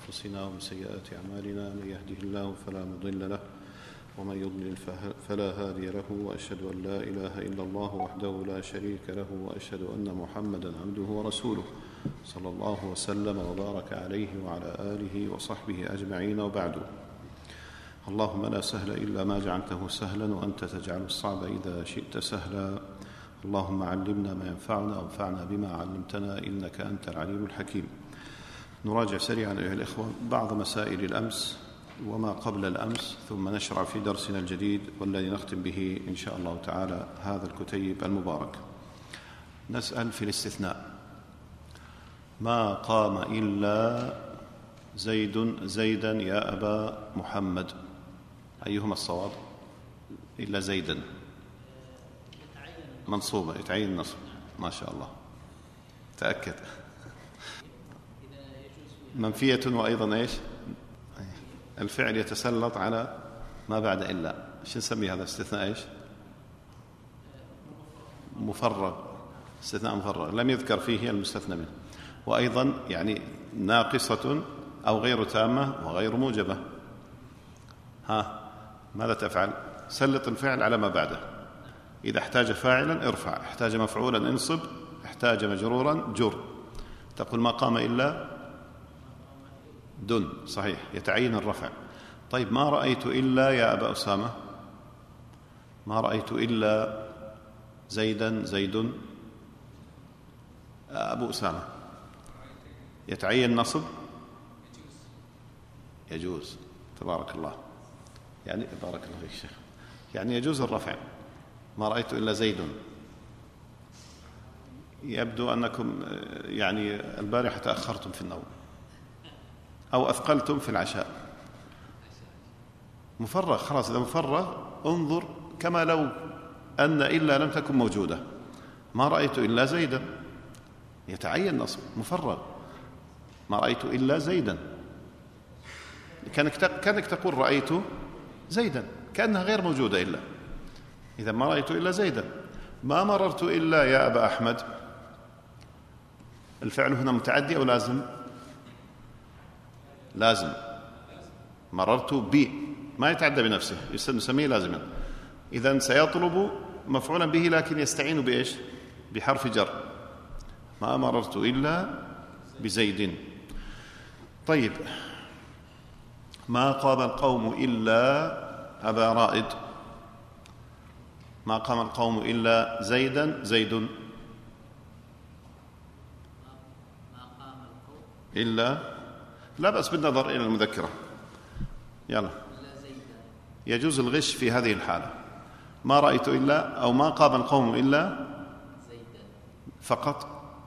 أنفسنا ومن سيئات أعمالنا، من يهده الله فلا مضل له ومن يضلل فلا هادي له، وأشهد أن لا إله إلا الله وحده لا شريك له، وأشهد أن محمدًا عبده ورسوله صلى الله وسلم وبارك عليه وعلى آله وصحبه أجمعين، وبعد. اللهم لا سهل إلا ما جعلته سهلا، وأنت تجعل الصعب إذا شئت سهلا. اللهم علمنا ما ينفعنا وانفعنا بما علمتنا، إنك أنت العليم الحكيم. نراجع سريعا أيها الإخوة بعض مسائل الأمس وما قبل الأمس، ثم نشرع في درسنا الجديد والذي نختم به إن شاء الله تعالى هذا الكتيب المبارك. نسأل في الاستثناء: ما قام إلا زيدا يا أبا محمد، أيهما الصواب؟ إلا زيدا منصوبة، يتعين النصب، ما شاء الله، تأكد. منفية، وأيضا إيش؟ الفعل يتسلط على ما بعد إلا. إيش نسمي هذا استثناء؟ إيش؟ مفرغ، استثناء مفرغ لم يذكر فيه المستثنى منه، وأيضا يعني ناقصة أو غير تامة وغير موجبة. ماذا تفعل؟ سلط الفعل على ما بعده. إذا احتاج فاعلا ارفع، احتاج مفعولا انصب، احتاج مجرورا جر. تقول ما قام إلا دن، صحيح، يتعين الرفع. طيب ما رأيت إلا يا أبا أسامة، ما رأيت إلا زيد أبو أسامة، يتعين نصب؟ يجوز. تبارك الله، يعني بارك الله فيك شيخ، يعني يجوز الرفع. ما رأيت إلا زيد. يبدو أنكم يعني البارحة تأخرتم في النوم أو أثقلتم في العشاء. مفرغ، خلاص، إذا مفرغ انظر كما لو أن إلا لم تكن موجودة. ما رأيت إلا زيدا، يتعين نصب، مفرغ. ما رأيت إلا زيدا، كأنك تقول رأيت زيدا، كأنها غير موجودة إلا. إذا ما رأيت إلا زيدا. ما مررت إلا يا أبا أحمد، الفعل هنا متعدي أو لازم؟ لازم. مررت بي ما يتعدى بنفسه، نسميه لازما. إذن سيطلب مفعولا به، لكن يستعين بإيش؟ بحرف جر. ما مررت إلا بزيد. طيب، ما قام القوم إلا أبا رائد، ما قام القوم إلا زيد. إلا، لا بأس بالنظر إلى المذكرة. يلا، يجوز الغش في هذه الحالة. ما رأيت إلا، أو ما قام القوم إلا فقط،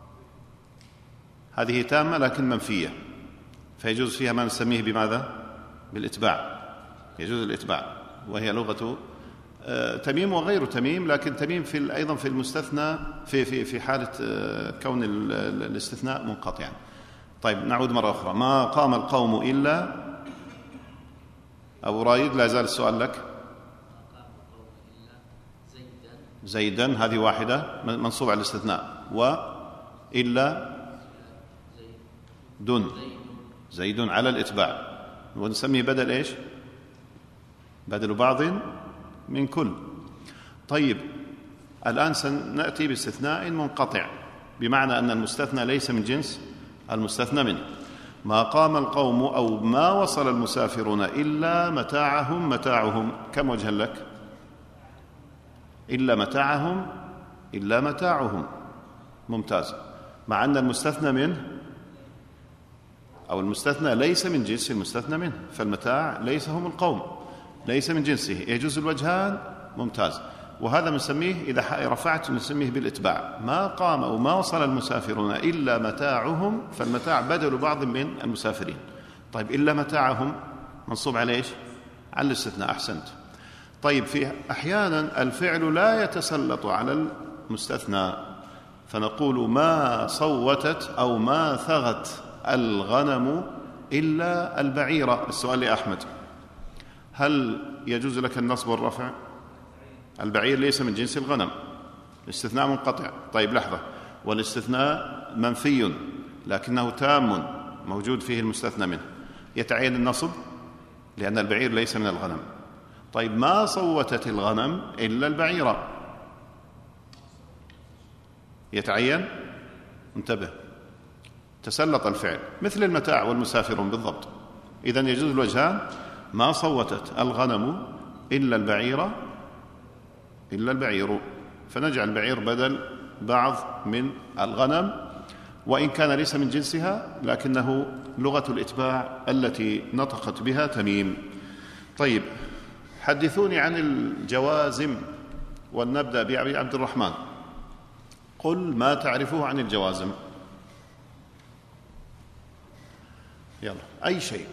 هذه تامة لكن منفية، فيجوز فيها ما نسميه بماذا؟ بالإتباع. يجوز الإتباع، وهي لغة تميم وغير تميم، لكن تميم أيضا في المستثنى في حالة كون الاستثناء منقطعا. طيب نعود مرة أخرى. ما قام القوم إلا أبو رايد، لا زال السؤال لك. زيدا، هذه واحدة منصوب على الاستثناء. وإلا دن، زيد على الإتباع، ونسميه بدل إيش؟ بدل بعض من كل. طيب الآن سنأتي باستثناء منقطع، بمعنى أن المستثنى ليس من جنس المستثنى منه. ما قام القوم أو ما وصل المسافرون إلا متاعهم، كم وجها لك؟ إلا متاعهم، ممتاز. مع أن المستثنى منه أو المستثنى ليس من جنس المستثنى منه، فالمتاع ليس هم القوم، ليس من جنسه، يجوز الوجهان، ممتاز. وهذا نسميه إذا رفعت نسميه بالإتباع. ما قام أو ما وصل المسافرون إلا متاعهم، فالمتاع بدل بعض من المسافرين. طيب إلا متاعهم منصوب على إيش؟ على الاستثناء، أحسنت. طيب في أحيانا الفعل لا يتسلط على المستثنى، فنقول ما صوتت أو ما ثغت الغنم إلا البعيرة. السؤال لأحمد: هل يجوز لك النصب والرفع؟ البعير ليس من جنس الغنم، الاستثناء منقطع. طيب لحظة، والاستثناء منفي لكنه تام موجود فيه المستثنى منه. يتعين النصب لأن البعير ليس من الغنم. طيب ما صوتت الغنم إلا البعيرة، يتعين؟ انتبه، تسلط الفعل مثل المتاع والمسافرون بالضبط. إذن يجوز الوجهان، ما صوتت الغنم إلا البعير، فنجعل البعير بدل بعض من الغنم، وإن كان ليس من جنسها لكنه لغة الإتباع التي نطقت بها تميم. طيب حدثوني عن الجوازم، ولنبدأ بأبي عبد الرحمن. قل ما تعرفه عن الجوازم، يلا أي شيء.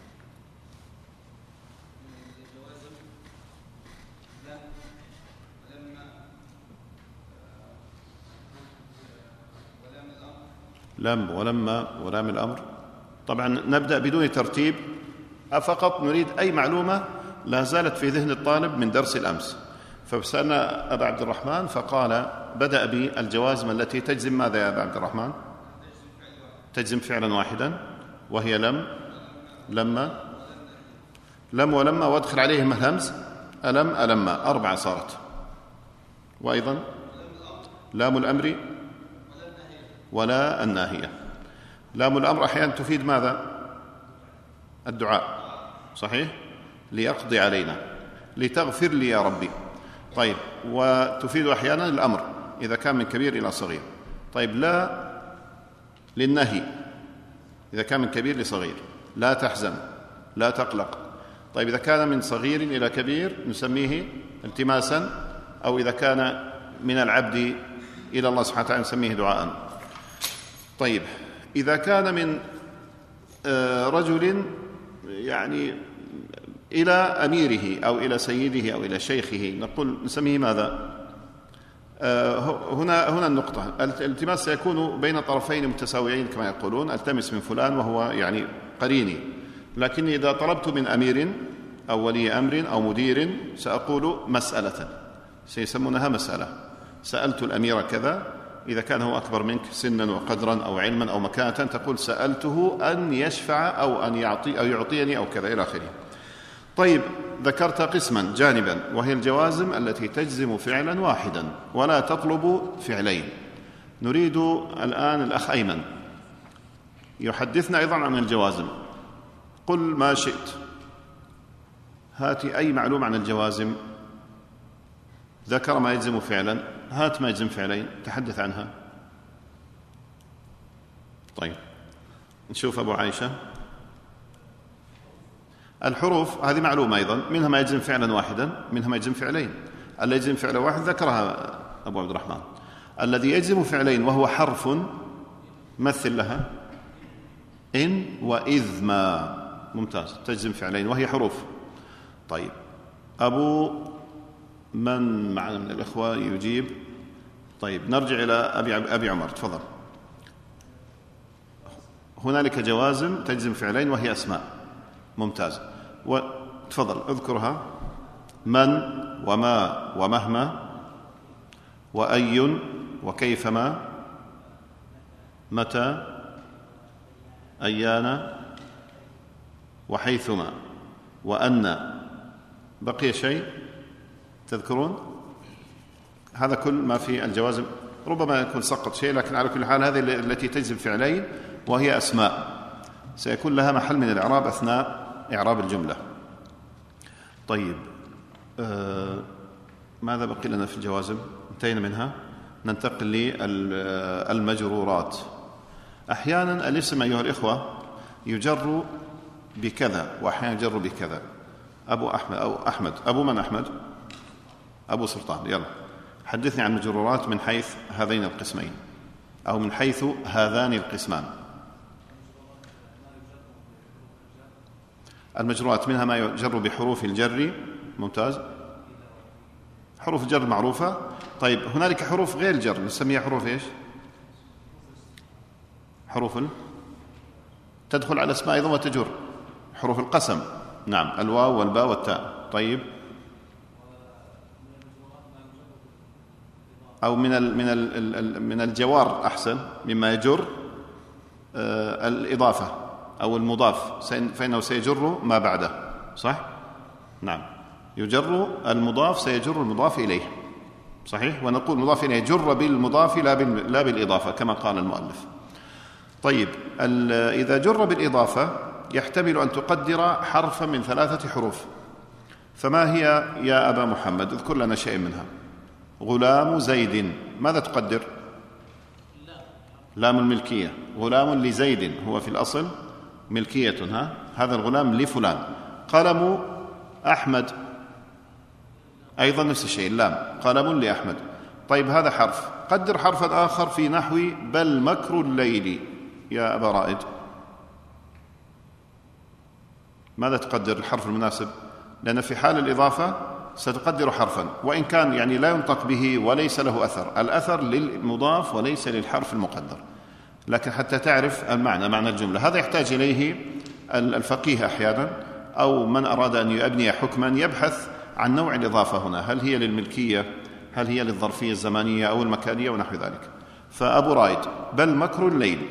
لم ولما ولام الأمر. طبعا نبدأ بدون ترتيب، فقط نريد أي معلومة لا زالت في ذهن الطالب من درس الأمس. فسألنا أبا عبد الرحمن فقال بدأ بالجوازم التي تجزم ماذا يا أبا عبد الرحمن؟ تجزم فعلا واحدا، وهي لم، لما، لم ولما، وادخل عليهم الهمز، ألم ألما، 4 صارت. وأيضا لام الأمر ولا الناهية. لام الأمر أحيانا تفيد ماذا؟ الدعاء، صحيح؟ ليقضي علينا، لتغفر لي يا ربي. طيب وتفيد أحيانا الأمر إذا كان من كبير إلى صغير. طيب لا للنهي إذا كان من كبير لصغير، لا تحزن، لا تقلق. طيب إذا كان من صغير إلى كبير نسميه التماسا، أو إذا كان من العبد إلى الله سبحانه وتعالى نسميه دعاء. طيب إذا كان من رجل يعني إلى أميره أو إلى سيده أو إلى شيخه نقول نسميه ماذا؟ هنا النقطة، الالتماس سيكون بين طرفين متساويين كما يقولون، التمس من فلان وهو يعني قريني. لكن إذا طلبت من أمير أو ولي أمر أو مدير سأقول مسألة، سيسمونها مسألة. سألت الأمير كذا، إذا كان هو أكبر منك سنا وقدرا أو علما أو مكانة تقول سألته أن يشفع أو أن يعطيني أو كذا إلى آخره. طيب ذكرت قسما جانبا، وهي الجوازم التي تجزم فعلا واحدا ولا تطلب فعلين. نريد الآن الأخ أيمن يحدثنا أيضا عن الجوازم. قل ما شئت، هاتي أي معلومة عن الجوازم. ذكر ما يجزم فعلا، هات ما يجزم فعلين، تحدث عنها. طيب نشوف أبو عائشة. الحروف هذه معلومة أيضا، منها ما يجزم فعلا واحدا، منها ما يجزم فعلين. الذي يجزم فعلا واحد ذكرها أبو عبد الرحمن. الذي يجزم فعلين وهو حرف مثل لها إن وإذ ما، ممتاز، تجزم فعلين وهي حروف. طيب أبو من معنا من الإخوة يجيب؟ طيب نرجع إلى أبي عمر، تفضل. هنالك جوازم تجزم فعلين وهي أسماء، ممتاز، وتفضل اذكرها. من وما ومهما وأي وكيفما متى أيان وحيثما وأن. بقي شيء تذكرون؟ هذا كل ما في الجوازم، ربما يكون سقط شيء، لكن على كل حال هذه التي تجزم فعلين وهي أسماء سيكون لها محل من الإعراب أثناء إعراب الجملة. طيب ماذا بقي لنا في الجوازم؟ انتهينا منها. ننتقل للمجرورات. أحيانا الاسم أيها الإخوة يجر بكذا وأحيانا يجر بكذا. أبو أحمد أو أحمد، أبو من أحمد؟ أبو سلطان. يلا حدثني عن المجرورات من حيث هذين القسمين أو من حيث هذان القسمان. المجرورات منها ما يجر بحروف الجر، ممتاز، حروف الجر معروفة. طيب هنالك حروف غير الجر نسميها حروف إيش؟ حروف تدخل على الأسماء أيضا وتجر، حروف القسم، نعم، الواو والباء والتاء. طيب أو من الجوار أحسن مما يجر الإضافة. أو المضاف فإنه سيجر ما بعده، صح؟ نعم، يجر المضاف سيجر المضاف إليه، صحيح؟ ونقول مضاف إليه جر بالمضاف لا بالإضافة كما قال المؤلف. طيب، إذا جر بالإضافة يحتمل أن تقدر حرفا من 3 حروف. فما هي يا أبا محمد؟ اذكر لنا شيء منها. غلام زيد، ماذا تقدر؟ لام الملكية. غلام لزيد هو في الأصل ملكية، هذا الغلام لفلان. قلم أحمد أيضا نفس الشيء، اللام، قلم لأحمد. طيب، هذا حرف. قدر حرفا آخر في نحو بل مكر الليل يا أبا رائد. ماذا تقدر الحرف المناسب؟ لأن في حال الإضافة ستقدر حرفا، وإن كان يعني لا ينطق به وليس له أثر، الأثر للمضاف وليس للحرف المقدر، لكن حتى تعرف المعنى، معنى الجملة. هذا يحتاج إليه الفقيه أحيانا، أو من أراد أن يبني حكما يبحث عن نوع الإضافة هنا، هل هي للملكية، هل هي للظرفية الزمانية أو المكانية ونحو ذلك. فأبو رايد بل مكر الليل،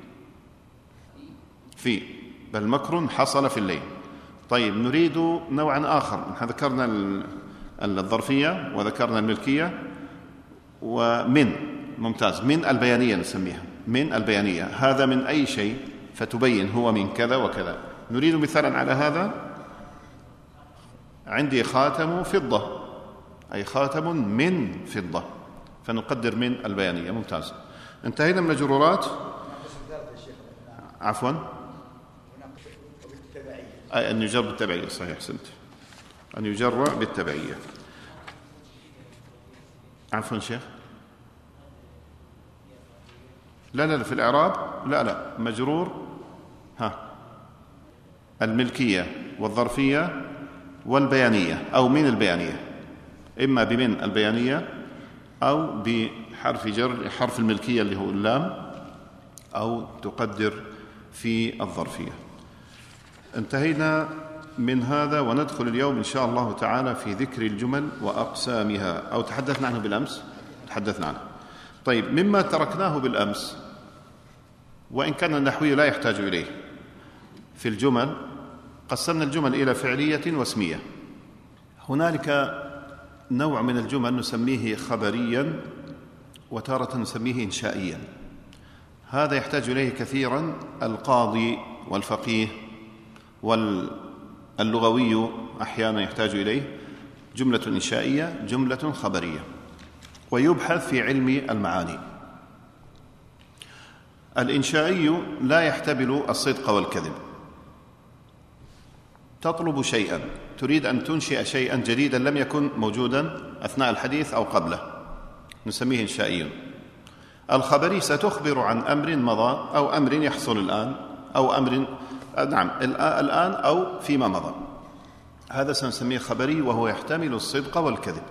في بل مكر حصل في الليل. طيب، نريد نوعا آخر. ذكرنا الظرفية وذكرنا الملكية ومن، ممتاز، من البيانية نسميها، من البيانية. هذا من أي شيء فتبين هو من كذا وكذا. نريد مثالا على هذا. عندي خاتم فضة، أي خاتم من فضة، فنقدر من البيانية. ممتاز، انتهينا من الجرورات. عفوا، أي أن يجر بالتبعية، صحيح، أحسنت، أن يجر بالتبعية. عفوا شيخ، لا في الإعراب لا مجرور الملكية والظرفية والبيانية، أو من البيانية، إما بمن البيانية أو بحرف جر حرف الملكية اللي هو اللام، أو تقدر في الظرفية. انتهينا من هذا، وندخل اليوم إن شاء الله تعالى في ذكر الجمل وأقسامها، أو تحدثنا عنه بالأمس، تحدثنا عنه. طيب، مما تركناه بالأمس وإن كان النحوي لا يحتاج إليه، في الجمل قسمنا الجمل إلى فعلية واسمية. هنالك نوع من الجمل نسميه خبريا، وتارة نسميه إنشائيا. هذا يحتاج إليه كثيرا القاضي والفقيه واللغوي، أحيانا يحتاج إليه. جملة إنشائية، جملة خبرية، ويبحث في علم المعاني. الإنشائي لا يحتمل الصدق والكذب. تطلب شيئا، تريد أن تنشئ شيئا جديدا لم يكن موجودا أثناء الحديث أو قبله، نسميه إنشائي. الخبري ستخبر عن أمر مضى أو أمر يحصل الآن، أو أمر الآن أو فيما مضى. هذا سنسميه خبري، وهو يحتمل الصدق والكذب.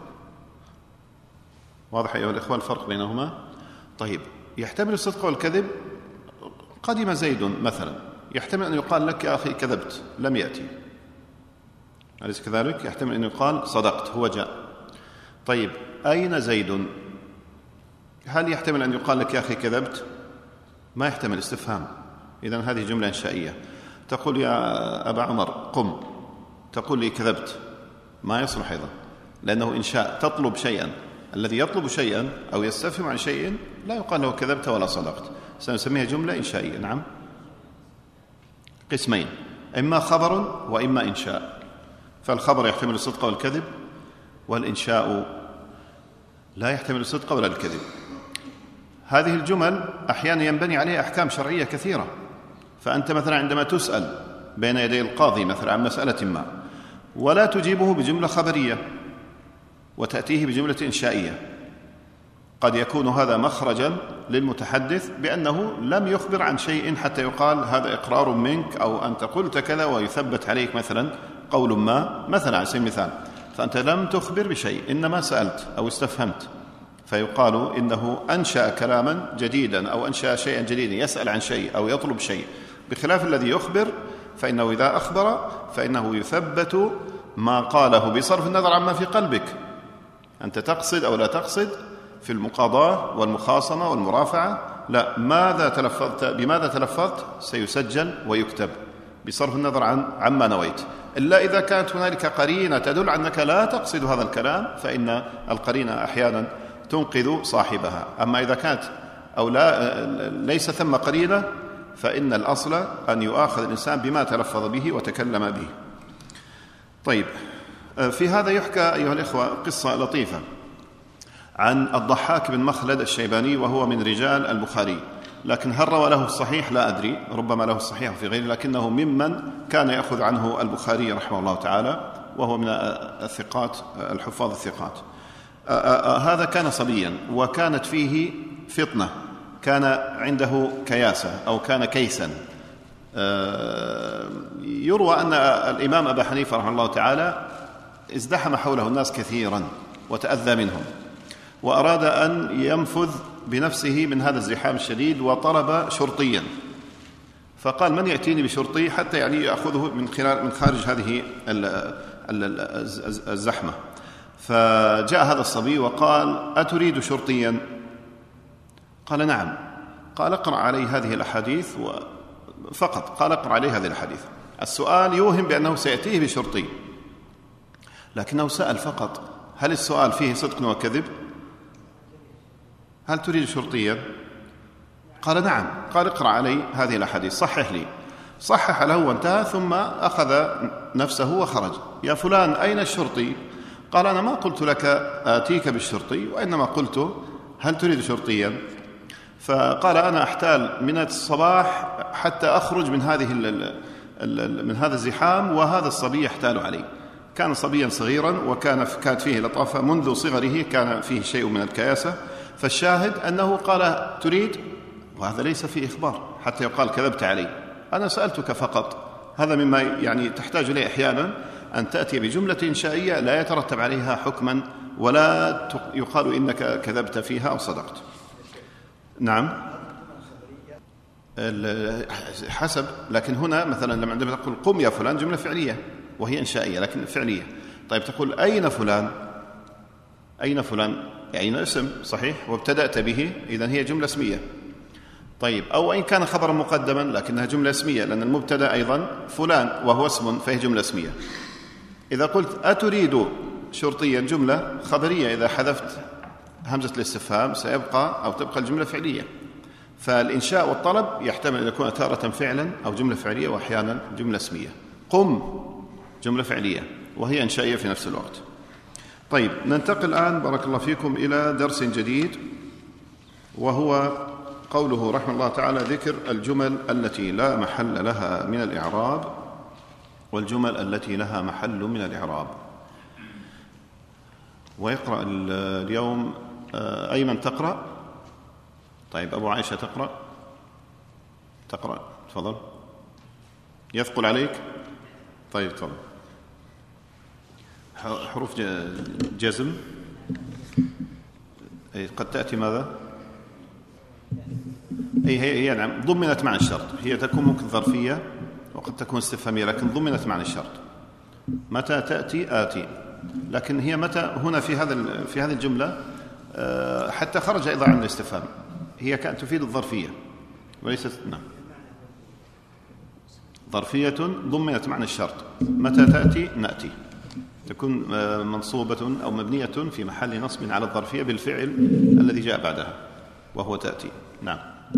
واضح أيها الإخوة الفرق بينهما؟ طيب، يحتمل الصدق والكذب. قدم زيد مثلا، يحتمل أن يقال لك يا أخي كذبت، لم يأتي، أليس كذلك؟ يحتمل أن يقال صدقت، هو جاء. طيب، أين زيد؟ هل يحتمل أن يقال لك يا أخي كذبت؟ ما يحتمل، استفهام. إذن هذه جملة إنشائية. تقول يا أبا عمر قم، تقول لي كذبت، ما يصلح أيضا، لأنه إنشاء. تطلب شيئا، الذي يطلب شيئا أو يستفهم عن شيء لا يقال له كذبت ولا صدقت، سنسميها جملة إنشائية. نعم، قسمين، إما خبر وإما إنشاء. فالخبر يحتمل الصدق والكذب، والإنشاء لا يحتمل الصدق ولا الكذب. هذه الجمل أحيانا ينبني عليها أحكام شرعية كثيرة. فأنت مثلا عندما تسأل بين يدي القاضي مثلا عن مسألة ما، ولا تجيبه بجملة خبرية وتأتيه بجملة إنشائية، قد يكون هذا مخرجا للمتحدث بأنه لم يخبر عن شيء حتى يقال هذا إقرار منك، أو أنت قلت كذا ويثبت عليك مثلا قول ما، مثلا على سبيل المثال. فأنت لم تخبر بشيء، إنما سألت أو استفهمت، فيقال إنه أنشأ كلاما جديدا أو أنشأ شيئا جديدا، يسأل عن شيء أو يطلب شيء، بخلاف الذي يخبر، فإنه إذا أخبر فإنه يثبت ما قاله بصرف النظر عما في قلبك، أنت تقصد أو لا تقصد في المقاضاة والمخاصمة والمرافعة، لا، بماذا تلفظت سيسجل ويكتب بصرف النظر عما نويت، إلا إذا كانت هنالك قرينة تدل على أنك لا تقصد هذا الكلام، فإن القرينة أحيانا تنقذ صاحبها. أما إذا كانت أو ليس ثم قرينة فإن الأصل أن يؤاخذ الإنسان بما تلفظ به وتكلم به. طيب، في هذا يحكى أيها الإخوة قصة لطيفة عن الضحاك بن مخلد الشيباني، وهو من رجال البخاري، لكن هل روى له الصحيح لا أدري، ربما له الصحيح في غيره، لكنه ممن كان يأخذ عنه البخاري رحمه الله تعالى، وهو من الثقات الحفاظ الثقات. هذا كان صبيا وكانت فيه فطنة، كان عنده كياسة أو كان كيسا. يروى أن الإمام أبا حنيفة رحمه الله تعالى ازدحم حوله الناس كثيرا وتأذى منهم، وأراد أن ينفذ بنفسه من هذا الزحام الشديد، وطلب شرطيا، فقال من يأتيني بشرطي حتى يأخذه من خارج هذه الزحمة. فجاء هذا الصبي وقال أتريد شرطيا؟ قال نعم. قال اقرأ علي هذه الأحاديث فقط. قال اقرأ علي هذه الأحاديث. السؤال يوهم بأنه سيأتيه بشرطي، لكنه سأل فقط. هل السؤال فيه صدق وكذب؟ هل تريد شرطيا؟ قال نعم. قال اقرأ علي هذه الأحاديث، صحح لي. صحح له وانتهى، ثم أخذ نفسه وخرج. يا فلان أين الشرطي؟ قال أنا ما قلت لك آتيك بالشرطي، وإنما قلت هل تريد شرطيا؟ فقال أنا أحتال من الصباح حتى أخرج من هذا الزحام، وهذا الصبي يحتال علي. كان صبيا صغيرا، وكانت فيه لطافة منذ صغره، كان فيه شيء من الكياسة. فالشاهد أنه قال تريد، وهذا ليس فيه إخبار حتى يقال كذبت علي، أنا سألتك فقط. هذا مما تحتاج إليه أحيانا، أن تأتي بجملة إنشائية لا يترتب عليها حكما، ولا يقال إنك كذبت فيها أو صدقت. نعم، حسب. لكن هنا مثلا عندما تقول قم يا فلان، جملة فعلية وهي إنشائية لكن فعلية. طيب تقول أين فلان؟ أين فلان يعني اسم صحيح وابتدأت به، إذن هي جملة اسمية. طيب، أو إن كان خبرا مقدما لكنها جملة اسمية، لأن المبتدأ أيضا فلان وهو اسم، فهي جملة اسمية. إذا قلت أتريد شرطيا، جملة خبرية، إذا حذفت همزة الاستفهام سيبقى أو تبقى الجملة فعلية. فالإنشاء والطلب يحتمل أن يكون تارة فعلا أو جملة فعلية، وأحيانا جملة اسمية. قم جملة فعلية وهي إنشائية في نفس الوقت. طيب، ننتقل الآن بارك الله فيكم إلى درس جديد، وهو قوله رحمه الله تعالى ذكر الجمل التي لا محل لها من الإعراب والجمل التي لها محل من الإعراب. ويقرأ اليوم أيمن تقرأ. طيب، أبو عائشة تقرأ تفضل. يثقل عليك؟ طيب تفضل. حروف جزم قد تأتي ماذا؟ هي نعم ضمنت معنى الشرط. هي تكون ممكن ظرفية وقد تكون استفهامية، لكن ضمنت معنى الشرط. متى تأتي آتي، لكن هي متى هنا في هذه الجملة حتى خرج أيضا عن الاستفهام، هي كانت تفيد الظرفية وليست نعم ظرفية ضمنت معنى الشرط. متى تأتي نأتي، تكون منصوبة أو مبنية في محل نصب على الظرفية بالفعل الذي جاء بعدها وهو تأتي. نعم،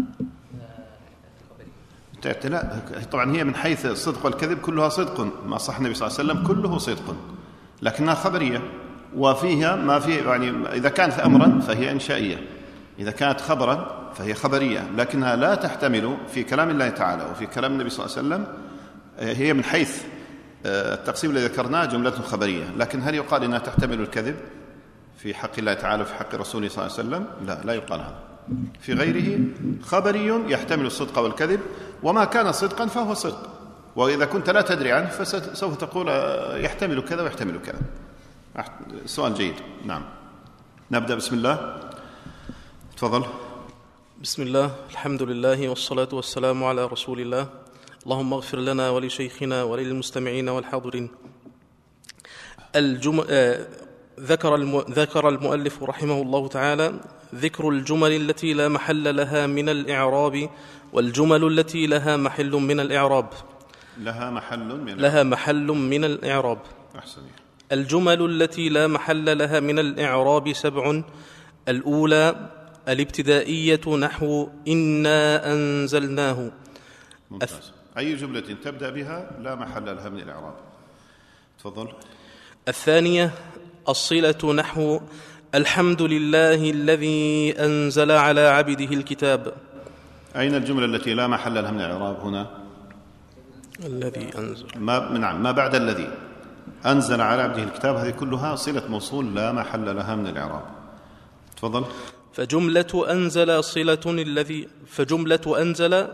تأتي لا طبعا هي من حيث الصدق والكذب كلها صدق، ما صح النبي صلى الله عليه وسلم كله صدق، لكنها خبرية، وفيها ما في يعني إذا كانت أمرا فهي إنشائية، إذا كانت خبرا فهي خبرية، لكنها لا تحتمل في كلام الله تعالى وفي كلام النبي صلى الله عليه وسلم. هي من حيث التقسيم الذي ذكرناه جملة خبرية، لكن هل يقال إنها تحتمل الكذب في حق الله تعالى وفي حق رسوله صلى الله عليه وسلم؟ لا يقال هذا. في غيره خبري يحتمل الصدق والكذب، وما كان صدقا فهو صدق، وإذا كنت لا تدري عنه فسوف تقول يحتمل كذا ويحتمل كذا. سؤال جيد. نعم، نبدأ. بسم الله، تفضل. بسم الله، الحمد لله والصلاة والسلام على رسول الله. اللهم اغفر لنا ولشيخنا وللمستمعين والحاضرين. ذكر المؤلف رحمه الله تعالى ذكر الجمل التي لا محل لها من الإعراب والجمل التي لها محل من الإعراب. لها محل من الإعراب. أحسن. الجمل التي لا محل لها من الإعراب 7. الأولى الابتدائية نحو إنا أنزلناه. ممتاز. أي جملة تبدأ بها لا محل لها من الإعراب؟ تفضل. الثانية الصلة نحو الحمد لله الذي أنزل على عبده الكتاب. أين الجملة التي لا محل لها من الإعراب هنا؟ الذي أنزل. ما بعد الذي أنزل على عبده الكتاب، هذه كلها صلة موصول لا محل لها من الإعراب. تفضل. فجملة أنزل صلة الذي. فجملة أنزل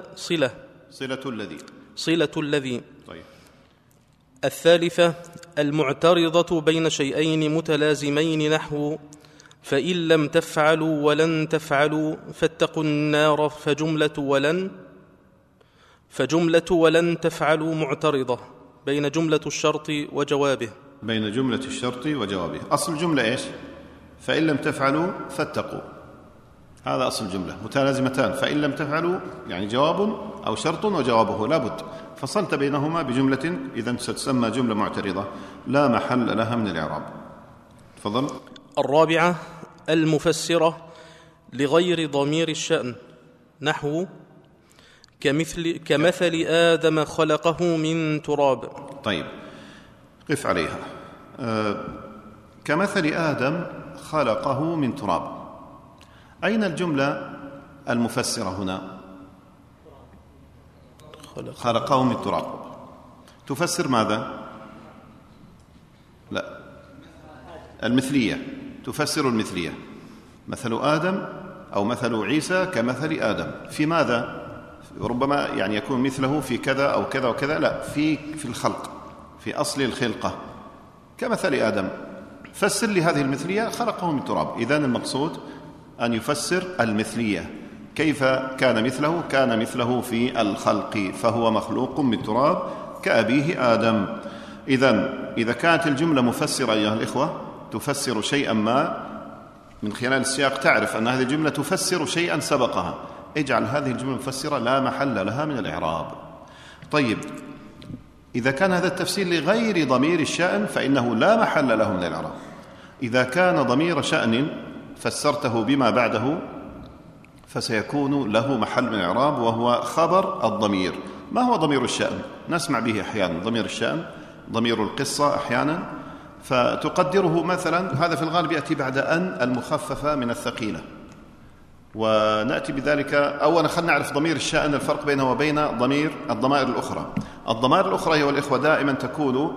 صلة الذي. طيب. الثالثة المعترضة بين شيئين متلازمين نحو فإن لم تفعلوا ولن تفعلوا فاتقوا النار. فجملة ولن تفعلوا معترضة بين جملة الشرط وجوابه. أصل الجملة إيش؟ فإن لم تفعلوا فاتقوا، هذا أصل الجملة، متلازمتان. فإن لم تفعلوا يعني جواب أو شرط وجوابه لابد، فصلت بينهما بجملة إذن ستسمى جملة معترضة لا محل لها من الإعراب. تفضل. الرابعة المفسرة لغير ضمير الشأن نحو كمثل آدم خلقه من تراب. طيب، قف عليها. كمثل آدم خلقه من تراب، أين الجملة المفسرة هنا؟ خلقه من تراب تفسر ماذا؟ لا، المثلية، تفسر المثلية. مثل آدم أو مثل عيسى كمثل آدم في ماذا؟ ربما يعني يكون مثله في كذا أو كذا وكذا، لا، في الخلق، في أصل الخلقة. كمثل آدم، فسر لي هذه المثلية، خلقه من تراب. إذن المقصود أن يفسر المثلية، كيف كان مثله؟ كان مثله في الخلق، فهو مخلوق من تراب كأبيه آدم. إذا كانت الجملة مفسرة أيها الإخوة تفسر شيئا ما، من خلال السياق تعرف أن هذه الجملة تفسر شيئا سبقها، اجعل هذه الجملة مفسرة لا محل لها من الإعراب. طيب، إذا كان هذا التفسير لغير ضمير الشأن فإنه لا محل له من الإعراب. إذا كان ضمير شأن فسرته بما بعده فسيكون له محل من الإعراب، وهو خبر الضمير. ما هو ضمير الشأن؟ نسمع به أحيانا، ضمير الشأن ضمير القصة أحيانا، فتقدره مثلا، هذا في الغالب يأتي بعد أن المخففة من الثقيلة، ونأتي بذلك. أولا خلنا نعرف ضمير الشأن، الفرق بينه وبين الضمائر الأخرى. الضمائر الأخرى أيها الإخوة دائما تكون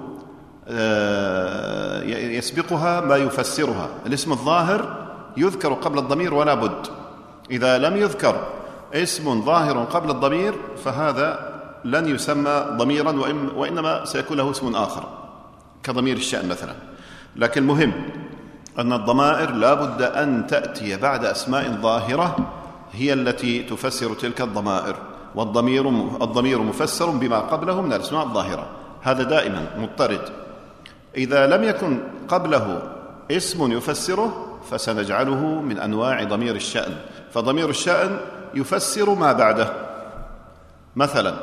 يسبقها ما يفسرها. الاسم الظاهر يذكر قبل الضمير ولا بد. إذا لم يذكر اسم ظاهر قبل الضمير فهذا لن يسمى ضميرا، وإنما سيكون له اسم آخر كضمير الشأن مثلا. لكن مهم أن الضمائر لا بد أن تأتي بعد أسماء ظاهرة هي التي تفسر تلك الضمائر، والضمير مفسر بما قبله من الأسماء الظاهرة، هذا دائما مضطرد. إذا لم يكن قبله اسم يفسره فسنجعله من أنواع ضمير الشأن. فضمير الشأن يفسر ما بعده. مثلا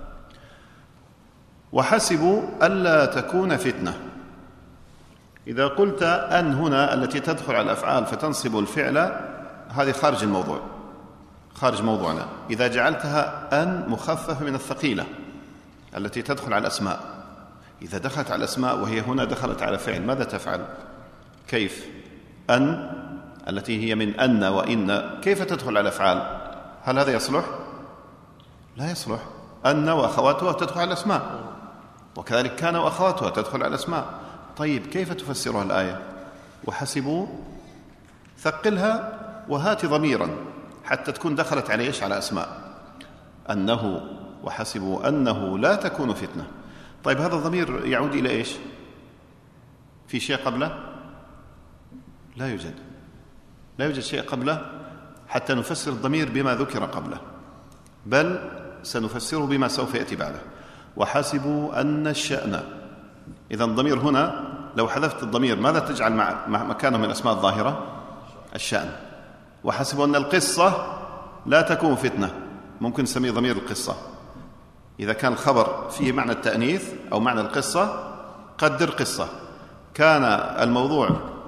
وحسبوا ألا تكون فتنة، إذا قلت أن هنا التي تدخل على الأفعال فتنصب الفعل، هذه خارج موضوعنا. إذا جعلتها أن مخففة من الثقيلة التي تدخل على الأسماء، إذا دخلت على الأسماء وهي هنا دخلت على فعل، ماذا تفعل؟ كيف؟ أن التي هي من أن وإن كيف تدخل على الأفعال؟ هل هذا يصلح؟ لا يصلح. أن وأخواتها تدخل على الأسماء، وكذلك كان وأخواتها تدخل على الأسماء. طيب، كيف تفسرها الآية؟ وحسبوا، ثقلها وهات ضميرا حتى تكون دخلت على إيش؟ على أسماء. أنه، وحسبوا أنه لا تكون فتنة. طيب، هذا الضمير يعود إلى إيش؟ في شيء قبله؟ لا يوجد شيء قبله حتى نفسر الضمير بما ذكر قبله، بل سنفسره بما سوف يأتي بعده. وحسبوا أن الشأن، إذن الضمير هنا لو حذفت الضمير ماذا تجعل مكانه من الأسماء الظاهرة؟ الشأن. وحسبوا أن القصة لا تكون فتنة، ممكن نسميه ضمير القصة. إذا كان الخبر فيه معنى التأنيث أو معنى القصة قدر قصة. كان الموضوع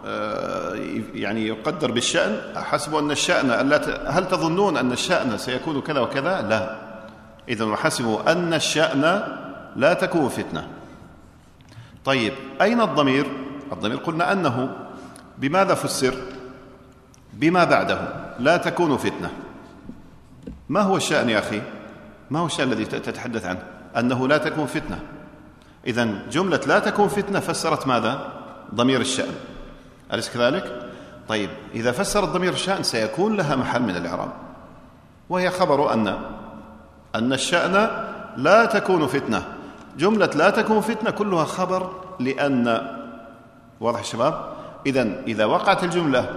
يعني يقدر بالشأن، حسبوا أن الشأن هل تظنون أن الشأن سيكون كذا وكذا؟ لا. إذن وحسبوا أن الشأن لا تكون فتنة. طيب أين الضمير؟ الضمير قلنا أنه بماذا فسر؟ بما بعده لا تكون فتنة. ما هو الشأن يا أخي؟ ما هو الشأن الذي تتحدث عنه؟ أنه لا تكون فتنة. إذن جملة لا تكون فتنة فسرت ماذا؟ ضمير الشأن، أليس كذلك؟ طيب إذا فسرت ضمير الشأن سيكون لها محل من الإعراب، وهي خبر أن الشأن لا تكون فتنة. جملة لا تكون فتنة كلها خبر لأن. واضح الشباب؟ إذن إذا وقعت الجملة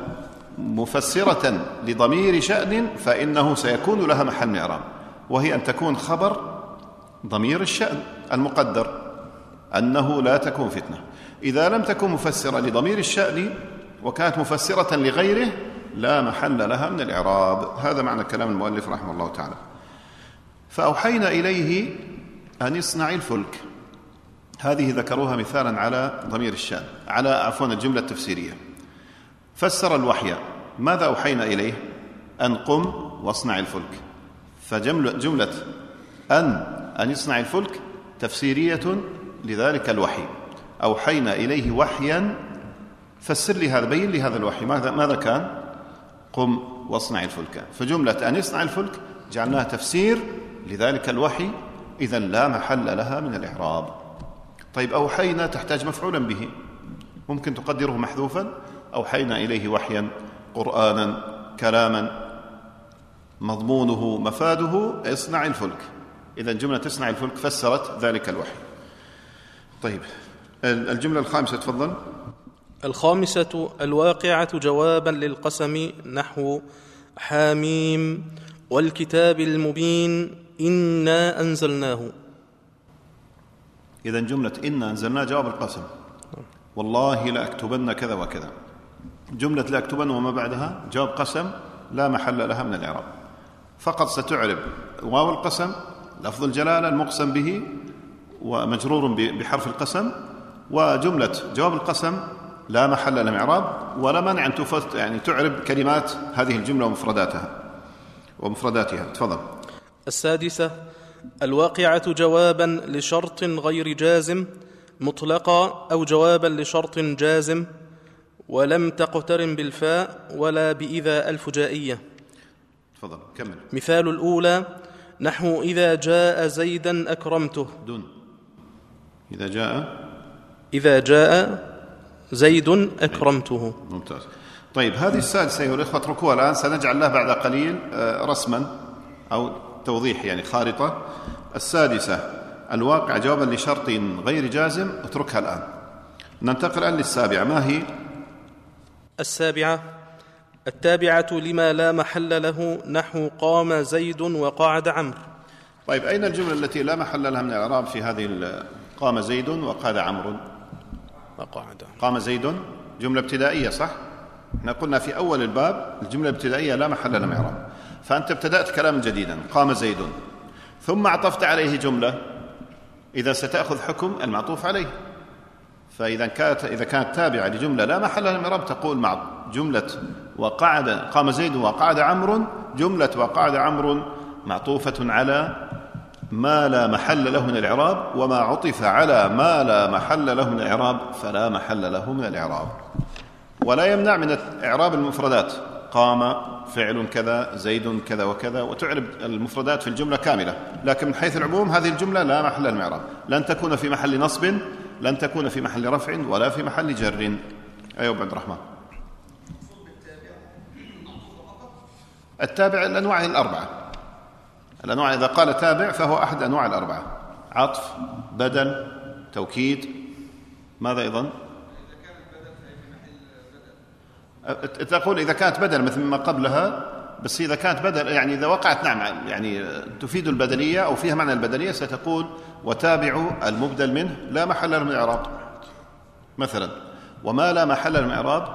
مفسرة لضمير شأن فإنه سيكون لها محل من الإعراب، وهي أن تكون خبر ضمير الشأن المقدر أنه لا تكون فتنة. إذا لم تكن مفسرة لضمير الشأن وكانت مفسرة لغيره لا محل لها من الإعراب. هذا معنى كلام المؤلف رحمه الله تعالى. فأوحينا إليه أن يصنع الفلك، هذه ذكروها مثالا على ضمير الشأن، على عفوا الجملة التفسيرية. فسر الوحي، ماذا أوحينا إليه؟ أن قم واصنع الفلك. فجملة أن يصنع الفلك تفسيرية لذلك الوحي. أوحينا إليه وحيا، فسر لي هذا، بين لي هذا الوحي ماذا كان؟ قم واصنع الفلك. فجملة أن يصنع الفلك جعلناها تفسير لذلك الوحي، إذن لا محل لها من الإعراب. طيب أوحينا تحتاج مفعولا به، ممكن تقدره محذوفا، أوحينا إليه وحيا، قرآنا، كلاما، مضمونه مفاده اصنع الفلك. إذن جملة تصنع الفلك فسرت ذلك الوحي. طيب الجملة الخامسة تفضل. الخامسة الواقعة جوابا للقسم، نحو حاميم والكتاب المبين إنا أنزلناه. إذن جملة إنا أنزلناه جواب القسم، والله لأكتبن كذا وكذا. جملة لأكتبن وما بعدها جواب قسم لا محل لها من الإعراب، فقط ستعرب واو القسم لفظ الجلالة المقسم به ومجرور بحرف القسم، وجملة جواب القسم لا محل لها من الإعراب، ولا مانع أن يعني تعرب كلمات هذه الجملة ومفرداتها. تفضل. السادسة الواقعة جوابا لشرط غير جازم مطلقا، أو جوابا لشرط جازم ولم تقترن بالفاء ولا بإذا الفجائية. تفضل كمل. مثال الأولى نحو إذا جاء زيدا أكرمته. دون إذا جاء زيد أكرمته. ممتاز. طيب هذه السادسة أيها الأخوة اتركوها الآن، سنجعل لها بعد قليل رسما أو توضيح يعني خارطة. السادسة الواقع جوابا لشرط غير جازم، اتركها الآن. ننتقل الآن للسابعة، ما هي؟ السابعة التابعة لما لا محل له، نحو قام زيد وقعد عمرو. طيب أين الجملة التي لا محل لها من الإعراب في هذه؟ قام زيد وقعد عمرو. قام زيد جملة ابتدائية صح؟ احنا قلنا في أول الباب الجملة الابتدائية لا محل لها من الإعراب، فأنت ابتدأت كلاما جديدا قام زيد، ثم عطفت عليه جملة، إذا ستأخذ حكم المعطوف عليه. فإذا كانت تابعة لجملة لا محل لها من الإعراب تقول مع جملة وقعد قام زيد وقعد عمرو، جملة وقعد عمرو معطوفة على ما لا محل له من الإعراب، وما عطف على ما لا محل له من الإعراب فلا محل له من الإعراب. ولا يمنع من إعراب المفردات، قام فعل كذا زيد كذا وكذا، وتعرب المفردات في الجملة كاملة، لكن من حيث العموم هذه الجملة لا محل لها من الإعراب، لن تكون في محل نصب، لن تكون في محل رفع، ولا في محل جر. أيوب عبد الرحمن. التابع الأنواع الأربعة، الأنواع إذا قال تابع فهو أحد أنواع الأربعة، عطف، بدل، توكيد. ماذا أيضا؟ تقول إذا كانت بدل مثل ما قبلها، بس إذا كانت بدل يعني إذا وقعت نعم يعني تفيد البدلية أو فيها معنى البدلية ستقول وتابع المبدل منه لا محل له من الإعراب. مثلا وما لا محل له من الإعراب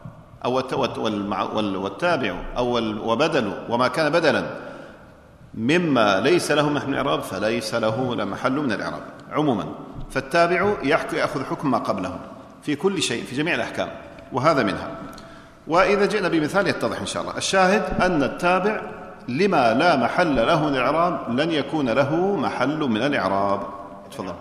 والتابع وبدل وما كان بدلا مما ليس له محل من الإعراب فليس له محل من الإعراب عموما. فالتابع يأخذ حكم ما قبله في كل شيء في جميع الأحكام، وهذا منها. وإذا جئنا بمثال يتضح إن شاء الله. الشاهد أن التابع لما لا محل له من الإعراب لن يكون له محل من الإعراب. تفضل.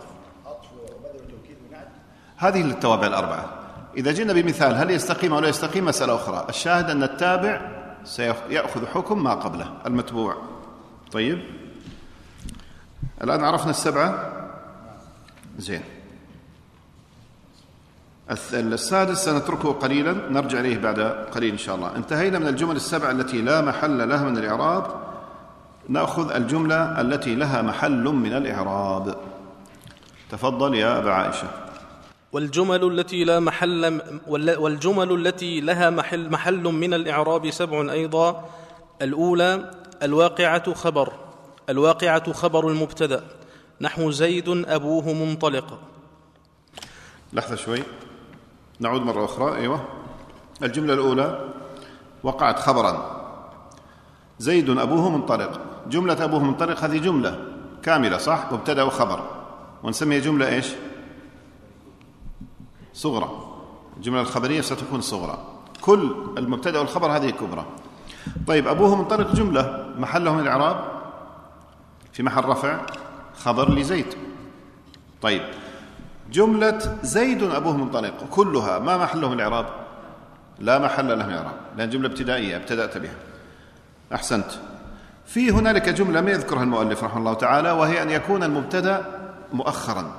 هذه التوابع الأربعة. إذا جئنا بمثال هل يستقيم أو لا يستقيم مسألة أخرى. الشاهد أن التابع سيأخذ حكم ما قبله المتبوع. طيب الآن عرفنا السبعة. زين. السادس سنتركه قليلا نرجع إليه بعد قليل إن شاء الله. انتهينا من الجمل السبعة التي لا محل لها من الإعراب. نأخذ الجملة التي لها محل من الإعراب. تفضل يا أبا عائشة. والجمل التي لها محل من الإعراب 7 أيضا. الأولى الواقعة خبر المبتدأ نحو زيد أبوه منطلق. لحظة شوي نعود مرة أخرى. أيوة الجملة الأولى وقعت خبرا زيد أبوه منطلق. جملة أبوه منطلق هذه جملة كاملة صح، مبتدأ وخبر، ونسميها جملة إيش؟ صغرى. الجملة الخبرية ستكون صغرى، كل المبتدأ والخبر هذه كبرى. طيب أبوه منطلق جملة محله من الإعراب في محل رفع خبر لزيد. طيب جملة زيد أبوه منطلق كلها ما محله من الإعراب؟ لا محل له من الإعراب لأن جملة ابتدائية ابتدأت بها. أحسنت. في هنالك جملة ما يذكرها المؤلف رحمه الله تعالى، وهي أن يكون المبتدأ مؤخرا.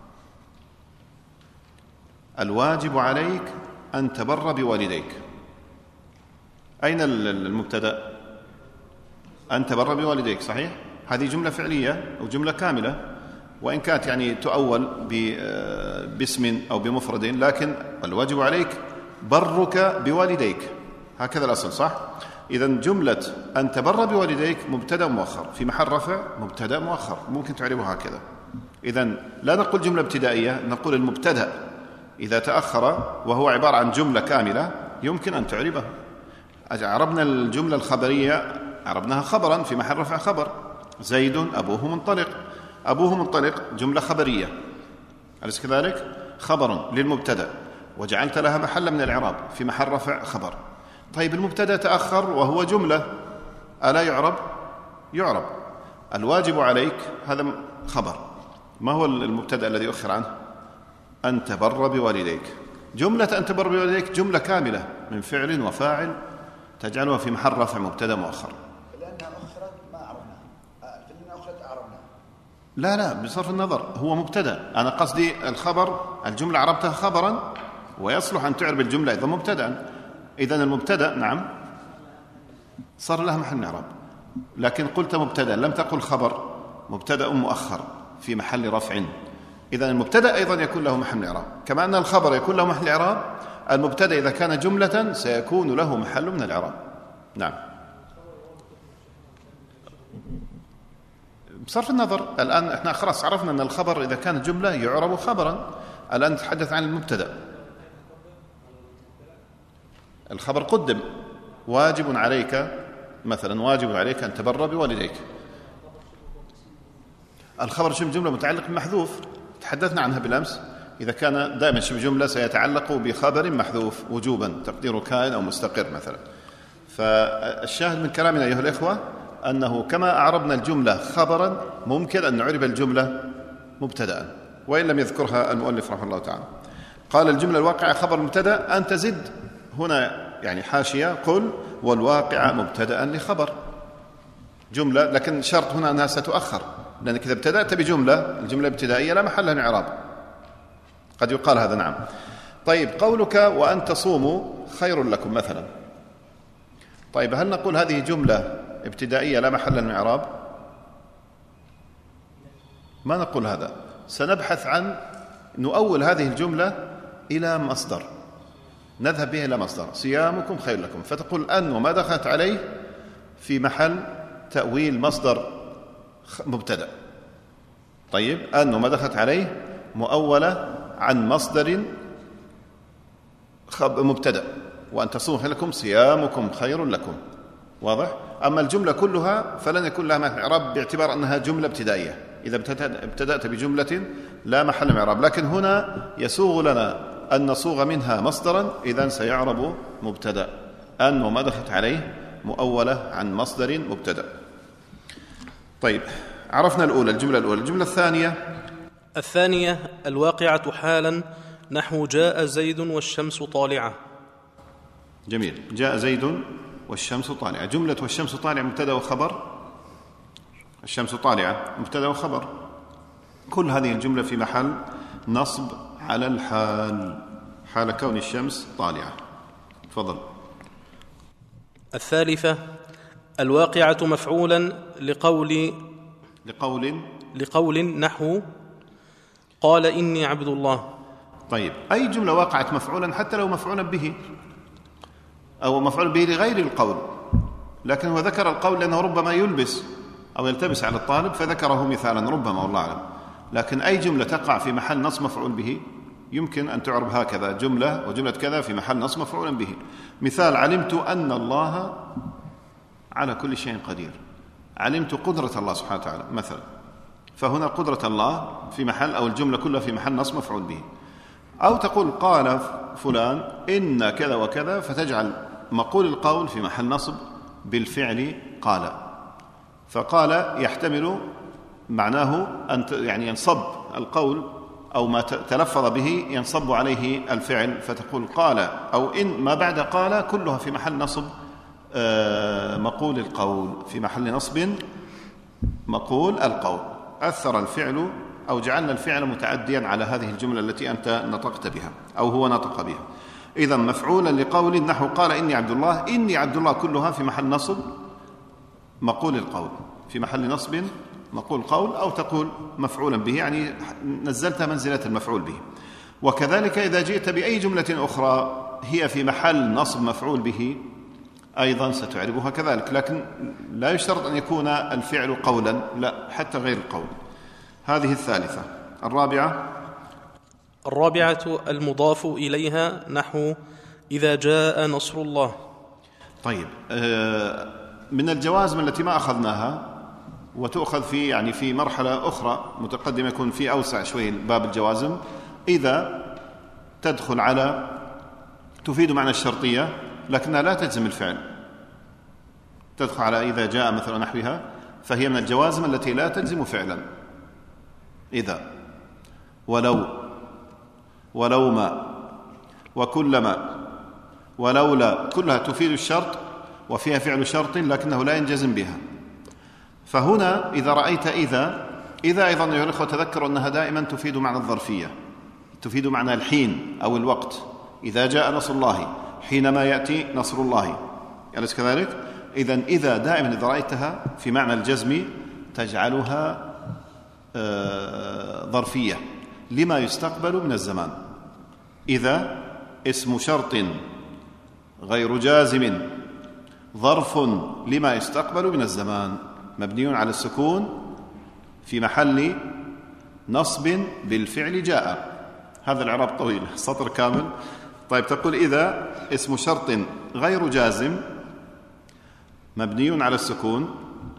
الواجب عليك أن تبر بوالديك. أين المبتدأ؟ أن تبر بوالديك صحيح؟ هذه جملة فعلية أو جملة كاملة، وإن كانت يعني تؤول باسم أو بمفرد، لكن الواجب عليك برك بوالديك، هكذا الأصل صح؟ إذن جملة أن تبر بوالديك مبتدأ مؤخر في محل رفع مبتدأ مؤخر، ممكن تعرفه هكذا. إذن لا نقول جملة ابتدائية، نقول المبتدأ إذا تأخر وهو عبارة عن جملة كاملة يمكن أن تعربه. عربنا الجملة الخبرية عربناها خبرا في محل رفع خبر زيد أبوه منطلق. أبوه منطلق جملة خبرية أليس كذلك؟ خبر للمبتدأ وجعلت لها محل من الإعراب في محل رفع خبر. طيب المبتدأ تأخر وهو جملة ألا يعرب؟ يعرب. الواجب عليك هذا خبر. ما هو المبتدأ الذي أخر عنه؟ أن تبر بوالديك. جملة أن تبر بوالديك جملة كاملة من فعل وفاعل تجعلها في محل رفع مبتدأ مؤخر. لأنها أخرت ما عرفناها، لأنها أخرت أعرفناها. لا بصرف النظر هو مبتدأ. أنا قصدي الخبر الجملة عربتها خبرا ويصلح أن تعرب الجملة إذا مبتدأ. إذن المبتدأ نعم صار لها محل إعراب، لكن قلت مبتدأ لم تقل خبر. مبتدأ مؤخر في محل رفع. إذن المبتدأ أيضا يكون له محل إعراب، كما أن الخبر يكون له محل إعراب. المبتدأ إذا كان جملة سيكون له محل من الإعراب. نعم بصرف النظر. الآن احنا خلاص عرفنا أن الخبر إذا كان جملة يعرب خبرا. الآن نتحدث عن المبتدأ. الخبر قدم واجب عليك مثلا، واجب عليك أن تبر بوالديك. الخبر شبه جملة متعلق بمحذوف تحدثنا عنها بالأمس. إذا كان دائما شبه جملة سيتعلق بخبر محذوف وجوبا تقديره كائن أو مستقر مثلا. فالشاهد من كلامنا أيها الإخوة أنه كما أعربنا الجملة خبرا ممكن أن نعرب الجملة مبتدأ وإن لم يذكرها المؤلف رحمه الله تعالى. قال الجملة الواقعة خبر مبتدأ. أن تزد هنا يعني حاشية قل والواقعة مبتدأ لخبر جملة، لكن شرط هنا أنها ستؤخر، لأنك إذا ابتدأت بجملة الجملة ابتدائية لا محل من إعراب. قد يقال هذا نعم. طيب قولك وأن تصوموا خير لكم مثلا. طيب هل نقول هذه جملة ابتدائية لا محل من إعراب؟ ما نقول هذا. سنبحث عن نؤول هذه الجملة إلى مصدر، نذهب به إلى مصدر صيامكم خير لكم، فتقول أن وما دخلت عليه في محل تأويل مصدر مبتدأ. طيب أن وما دخلت عليه مؤولة عن مصدر مبتدأ، وأن تصوموا خير لكم صيامكم خير لكم. واضح؟ أما الجملة كلها فلن يكون لها محل إعراب باعتبار أنها جملة ابتدائية، إذا ابتدأت بجملة لا محل من إعراب. لكن هنا يسوغ لنا أن نصوغ منها مصدرا، إذن سيعرب مبتدأ، أن وما دخلت عليه مؤولة عن مصدر مبتدأ. طيب، عرفنا الأولى، الجملة الأولى. الجملة الثانية الواقعة حالا نحو جاء زيد والشمس طالعة. جميل. جاء زيد والشمس طالعة. جملة والشمس طالعة مبتدأ وخبر. الشمس طالعة مبتدأ وخبر. كل هذه الجملة في محل نصب على الحال، حال كون الشمس طالعة. تفضل. الثالثة الواقعة مفعولا لقول نحو قال إني عبد الله. طيب، أي جملة وقعت مفعولا حتى لو مفعولا به أو مفعول به لغير القول، لكن هو ذكر القول لأنه ربما يلبس أو يلتبس على الطالب فذكره مثالا ربما، والله أعلم. لكن أي جملة تقع في محل نصب مفعول به يمكن أن تعرب هكذا: جملة وجملة كذا في محل نصب مفعول به. مثال: علمت أن الله على كل شيء قدير. علمت قدرة الله سبحانه وتعالى مثلا، فهنا قدرة الله في محل، أو الجملة كلها في محل نصب مفعول به. أو تقول قال فلان إن كذا وكذا، فتجعل مقول القول في محل نصب بالفعل قال. فقال يحتمل معناه أن يعني ينصب القول أو ما تلفظ به ينصب عليه الفعل، فتقول قال أو إن ما بعد قال كلها في محل نصب مقول القول، في محل نصب مقول القول. أثر الفعل أو جعلنا الفعل متعديا على هذه الجملة التي أنت نطقت بها أو هو نطق بها. إذن مفعولا لقول نحو قال إني عبد الله. إني عبد الله كلها في محل نصب مقول القول، في محل نصب مقول قول، أو تقول مفعولا به، يعني نزلتها منزلة المفعول به. وكذلك إذا جئت بأي جملة أخرى هي في محل نصب مفعول به أيضا ستعربها كذلك، لكن لا يشترط أن يكون الفعل قولا، لا، حتى غير القول. هذه الثالثة. الرابعة المضاف إليها نحو إذا جاء نصر الله. طيب، من الجوازم التي ما أخذناها وتؤخذ في مرحلة أخرى متقدمة، يكون في أوسع شوي باب الجوازم، إذا تدخل على تفيد معنى الشرطية لكنها لا تجزم الفعل، تدخل على إذا جاء مثلا نحوها، فهي من الجوازم التي لا تجزم فعلا. إذا ولوما وكلما ولولا كلها تفيد الشرط وفيها فعل شرط لكنه لا ينجزم بها. فهنا إذا رأيت إذا أيضا يا الأخوة تذكروا أنها دائما تفيد معنى الظرفية، تفيد معنى الحين أو الوقت. إذا جاء نصر الله، حينما يأتي نصر الله، أليس كذلك؟ إذن إذا دائما إذا رأيتها في معنى الجزم تجعلها ظرفية لما يستقبل من الزمان. إذا اسم شرط غير جازم ظرف لما يستقبل من الزمان، مبني على السكون في محل نصب بالفعل جاء. هذا الإعراب طويل، سطر كامل. طيب، تقول إذا اسم شرط غير جازم مبني على السكون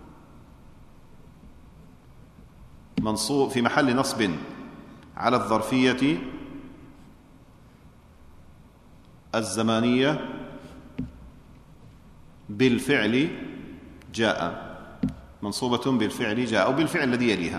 منصوب في محل نصب على الظرفية الزمانية بالفعل جاء، منصوبة بالفعل جاء أو بالفعل الذي يليها.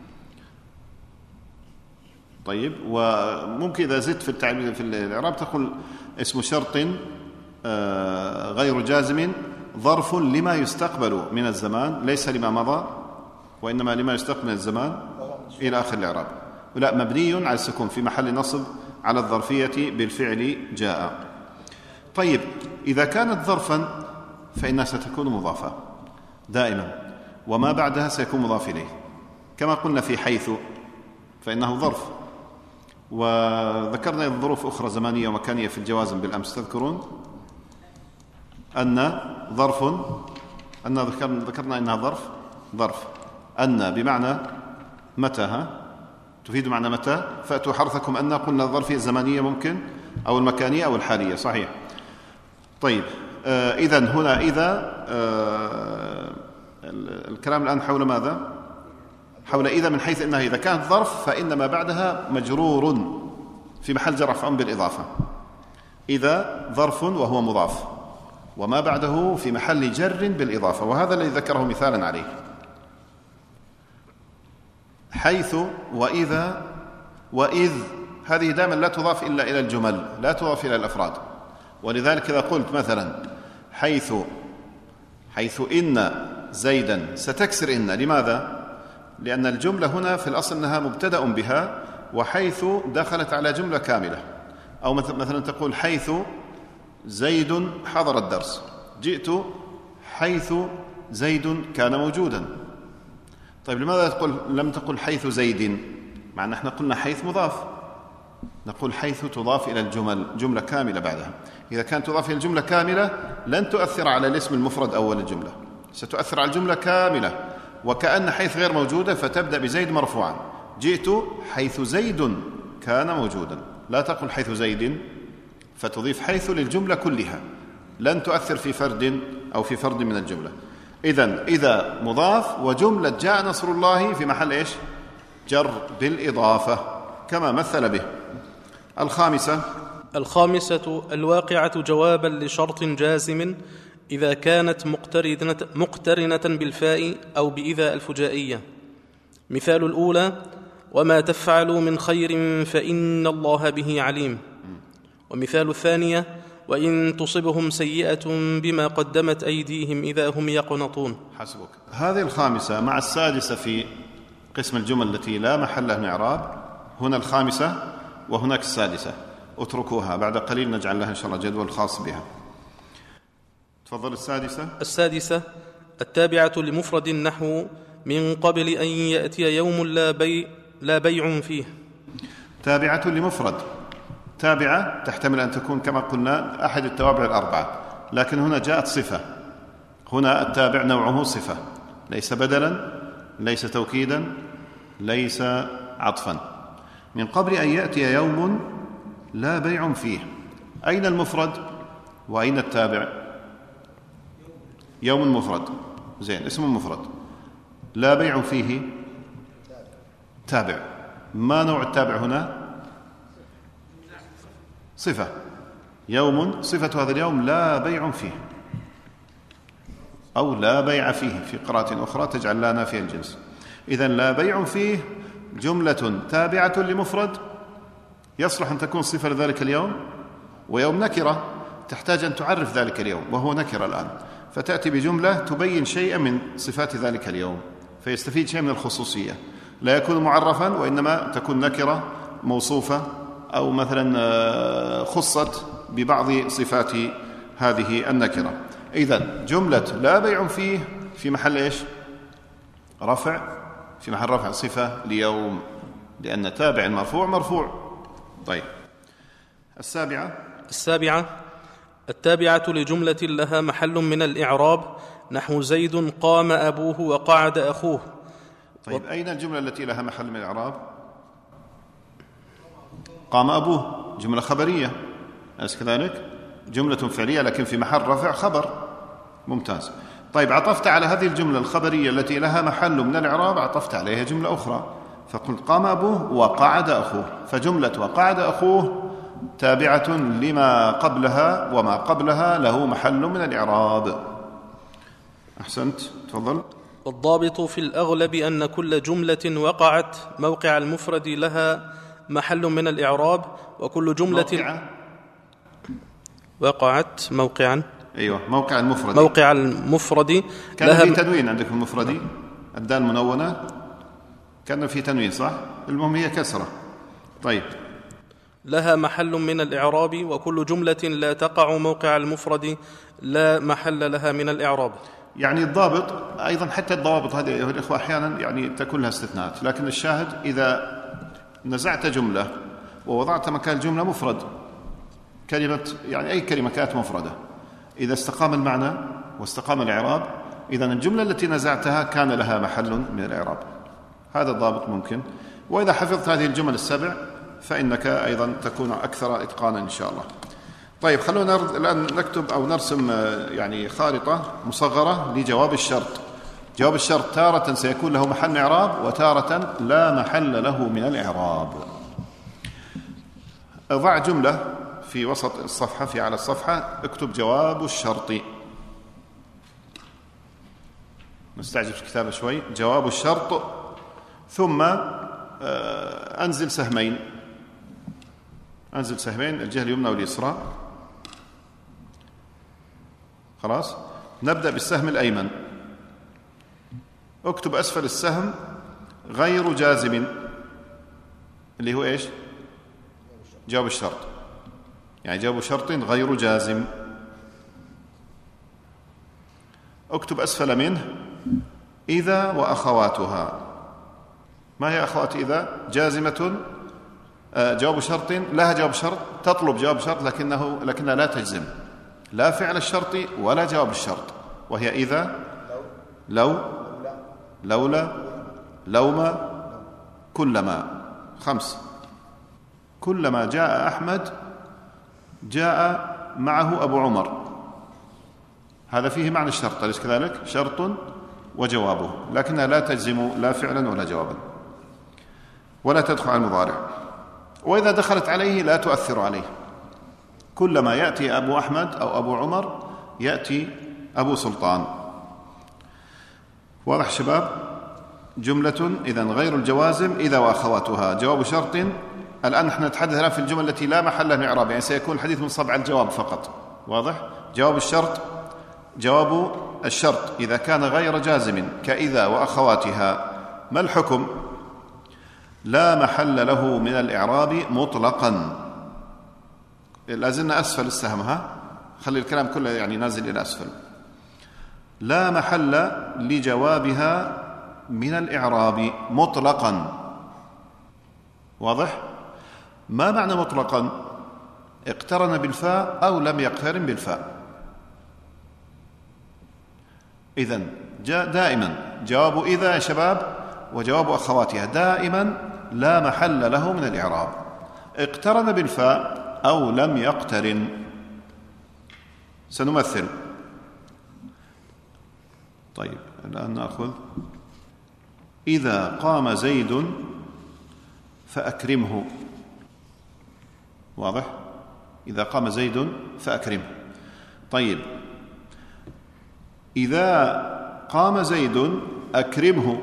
طيب، وممكن إذا زدت في الإعراب تقول اسم شرط غير جازم ظرف لما يستقبل من الزمان، ليس لما مضى وإنما لما يستقبل من الزمان إلى آخر الإعراب. لا، مبني على السكون في محل نصب على الظرفية بالفعل جاء. طيب، إذا كانت ظرفا فإنها ستكون مضافة دائما، وما بعدها سيكون مضاف إليه، كما قلنا في حيث فإنه ظرف. وذكرنا ظروف أخرى زمانية ومكانية في الجوازم بالأمس، تذكرون أن ظرف، أن ذكرنا أنها ظرف أن بمعنى متى، تفيد معنى متى. فأتوا حرثكم أن، قلنا الظرفية الزمانية ممكن أو المكانية أو الحالية. صحيح. طيب، إذن هنا إذا الكلام الآن حول ماذا؟ حول إذا، من حيث أنها إذا كانت ظرف فإن ما بعدها مجرور في محل جر مفعول بالإضافة. إذا ظرف وهو مضاف، وما بعده في محل جر بالإضافة، وهذا الذي ذكره مثالا عليه. حيث وإذا وإذ هذه دائما لا تضاف إلا إلى الجمل، لا تضاف إلى الأفراد. ولذلك إذا قلت مثلا حيث إن زيدا، ستكسر إن. لماذا؟ لأن الجملة هنا في الأصل أنها مبتدأ بها، وحيث دخلت على جملة كاملة. أو مثلا تقول حيث زيد حضر الدرس، جئت حيث زيد كان موجودا. طيب، لماذا لم تقل حيث زيد؟ مع أن احنا قلنا حيث مضاف، نقول حيث تضاف إلى الجمل، جملة كاملة بعدها. إذا كانت تضاف إلى الجملة كاملة لن تؤثر على الاسم المفرد أول الجملة، ستؤثر على الجملة كاملة، وكأن حيث غير موجودة فتبدأ بزيد مرفوعا. جئت حيث زيد كان موجودا، لا تقل حيث زيد، فتضيف حيث للجملة كلها، لن تؤثر في فرد أو في فرد من الجملة. إذا مضاف، وجملة جاء نصر الله في محل إيش؟ جر بالإضافة كما مثل به. الخامسة الواقعة جوابا لشرط جازم إذا كانت مقترنة بالفاء أو بإذا الفجائية. مثال الأولى: وما تفعلوا من خير فإن الله به عليم. ومثال الثانية: وإن تصبهم سيئة بما قدمت أيديهم إذا هم يقنطون. حسبك. هذه الخامسة مع السادسة في قسم الجمل التي لا محل لها من إعراب. هنا الخامسة وهناك السادسة، اتركوها، بعد قليل نجعل لها إن شاء الله جدول خاص بها. تفضل. السادسة التابعة لمفرد نحو من قبل أن يأتي يوم لا بيع فيه. تابعة لمفرد، تابعة تحتمل أن تكون كما قلنا أحد التوابع الأربعة، لكن هنا جاءت صفة. هنا التابع نوعه صفة، ليس بدلا، ليس توكيدا، ليس عطفا. من قبل أن يأتي يوم لا بيع فيه. أين المفرد وأين التابع؟ يوم مفرد، زين، اسم مفرد. لا بيع فيه تابع. ما نوع التابع هنا؟ صفة. يوم صفة هذا اليوم لا بيع فيه، أو لا بيع فيه في قراءة أخرى تجعل لا نافيا الجنس. إذن لا بيع فيه جملة تابعة لمفرد، يصلح أن تكون صفة لذلك اليوم، ويوم نكرة تحتاج أن تعرف ذلك اليوم وهو نكرة الآن، فتأتي بجملة تبين شيئا من صفات ذلك اليوم، فيستفيد شيء من الخصوصية. لا يكون معرفا، وإنما تكون نكرة موصوفة، أو مثلا خصت ببعض صفات هذه النكرة. إذن جملة لا بيع فيه في محل إيش؟ رفع، في محل رفع صفة ليوم، لأن تابع مرفوع. طيب، السابعة التابعة لجملة لها محل من الإعراب نحو زيد قام أبوه وقعد أخوه. طيب، أين الجملة التي لها محل من الإعراب؟ قام أبوه جملة خبرية، أليس كذلك؟ جملة فعلية لكن في محل رفع خبر. ممتاز. طيب، عطفت على هذه الجملة الخبرية التي لها محل من الإعراب، عطفت عليها جملة أخرى، فقلت قام أبوه وقعد أخوه، فجملة وقعد أخوه تابعة لما قبلها، وما قبلها له محل من الإعراب. أحسنت، تفضل. والضابط في الأغلب أن كل جملة وقعت موقع المفرد لها محل من الإعراب، وكل جملة وقعت موقعا، أيوة، موقع المفرد كان لها في تنوين عندكم المفردي، الدال منونة كان في تنوين، صح؟ المهم هي كسرة. طيب، لها محل من الإعراب، وكل جملة لا تقع موقع المفرد لا محل لها من الإعراب. يعني الضابط أيضا، حتى الضوابط هذه أيها الإخوة أحيانا يعني تكون لها استثناءات، لكن الشاهد إذا نزعت جملة ووضعت مكان الجملة مفرد، كلمة يعني أي كلمة كانت مفردة، إذا استقام المعنى واستقام الإعراب، إذن الجملة التي نزعتها كان لها محل من الإعراب. هذا الضابط ممكن. وإذا حفظت هذه الجمل السبع فإنك أيضا تكون أكثر إتقانا إن شاء الله. طيب خلونا الآن نكتب أو نرسم يعني خارطة مصغرة لجواب الشرط. جواب الشرط تارة سيكون له محل إعراب وتارة لا محل له من الإعراب. أضع جملة في وسط الصفحة، في أعلى الصفحة اكتب جواب الشرط. نستعجل في الكتابة شوي. جواب الشرط، ثم أنزل سهمين، أنزل سهمين الجهة اليمنى واليسرى. خلاص، نبدأ بالسهم الأيمن. اكتب أسفل السهم غير جازم، اللي هو إيش؟ جواب الشرط، يعني جواب شرط غير جازم. اكتب أسفل منه إذا وأخواتها. ما هي أخوات إذا؟ جازمة، جواب شرط لها جواب شرط، تطلب جواب شرط لكنها لا تجزم، لا فعل الشرط ولا جواب الشرط، وهي إذا، لو، لولا، لوما، كلما. 5. كلما جاء أحمد جاء معه أبو عمر، هذا فيه معنى الشرط، أليس كذلك؟ شرط وجوابه، لكنها لا تجزم لا فعلا ولا جوابا، ولا تدخل على المضارع، وإذا دخلت عليه لا تؤثر عليه. كلما يأتي أبو أحمد أو أبو عمر يأتي أبو سلطان. واضح شباب؟ جملة إذن غير الجوازم إذا وأخواتها. جواب شرط، الآن نحن نتحدث الآن في الجمل التي لا محل لها من إعراب، يعني سيكون الحديث منصب على الجواب فقط. واضح؟ جواب الشرط، جواب الشرط إذا كان غير جازم كإذا وأخواتها، ما الحكم؟ لا محل له من الإعراب مطلقا. لازلنا أسفل السهم، ها؟ خلي الكلام كله يعني نازل إلى أسفل. لا محل لجوابها من الإعراب مطلقا. واضح؟ ما معنى مطلقا؟ اقترن بالفاء أو لم يقترن بالفاء. إذن دائما جواب إذا يا شباب وجواب أخواتها دائما لا محل له من الإعراب، اقترن بالفاء أو لم يقترن. سنمثل. طيب الآن نأخذ إذا قام زيد فأكرمه. واضح؟ إذا قام زيد فأكرمه. طيب إذا قام زيد أكرمه،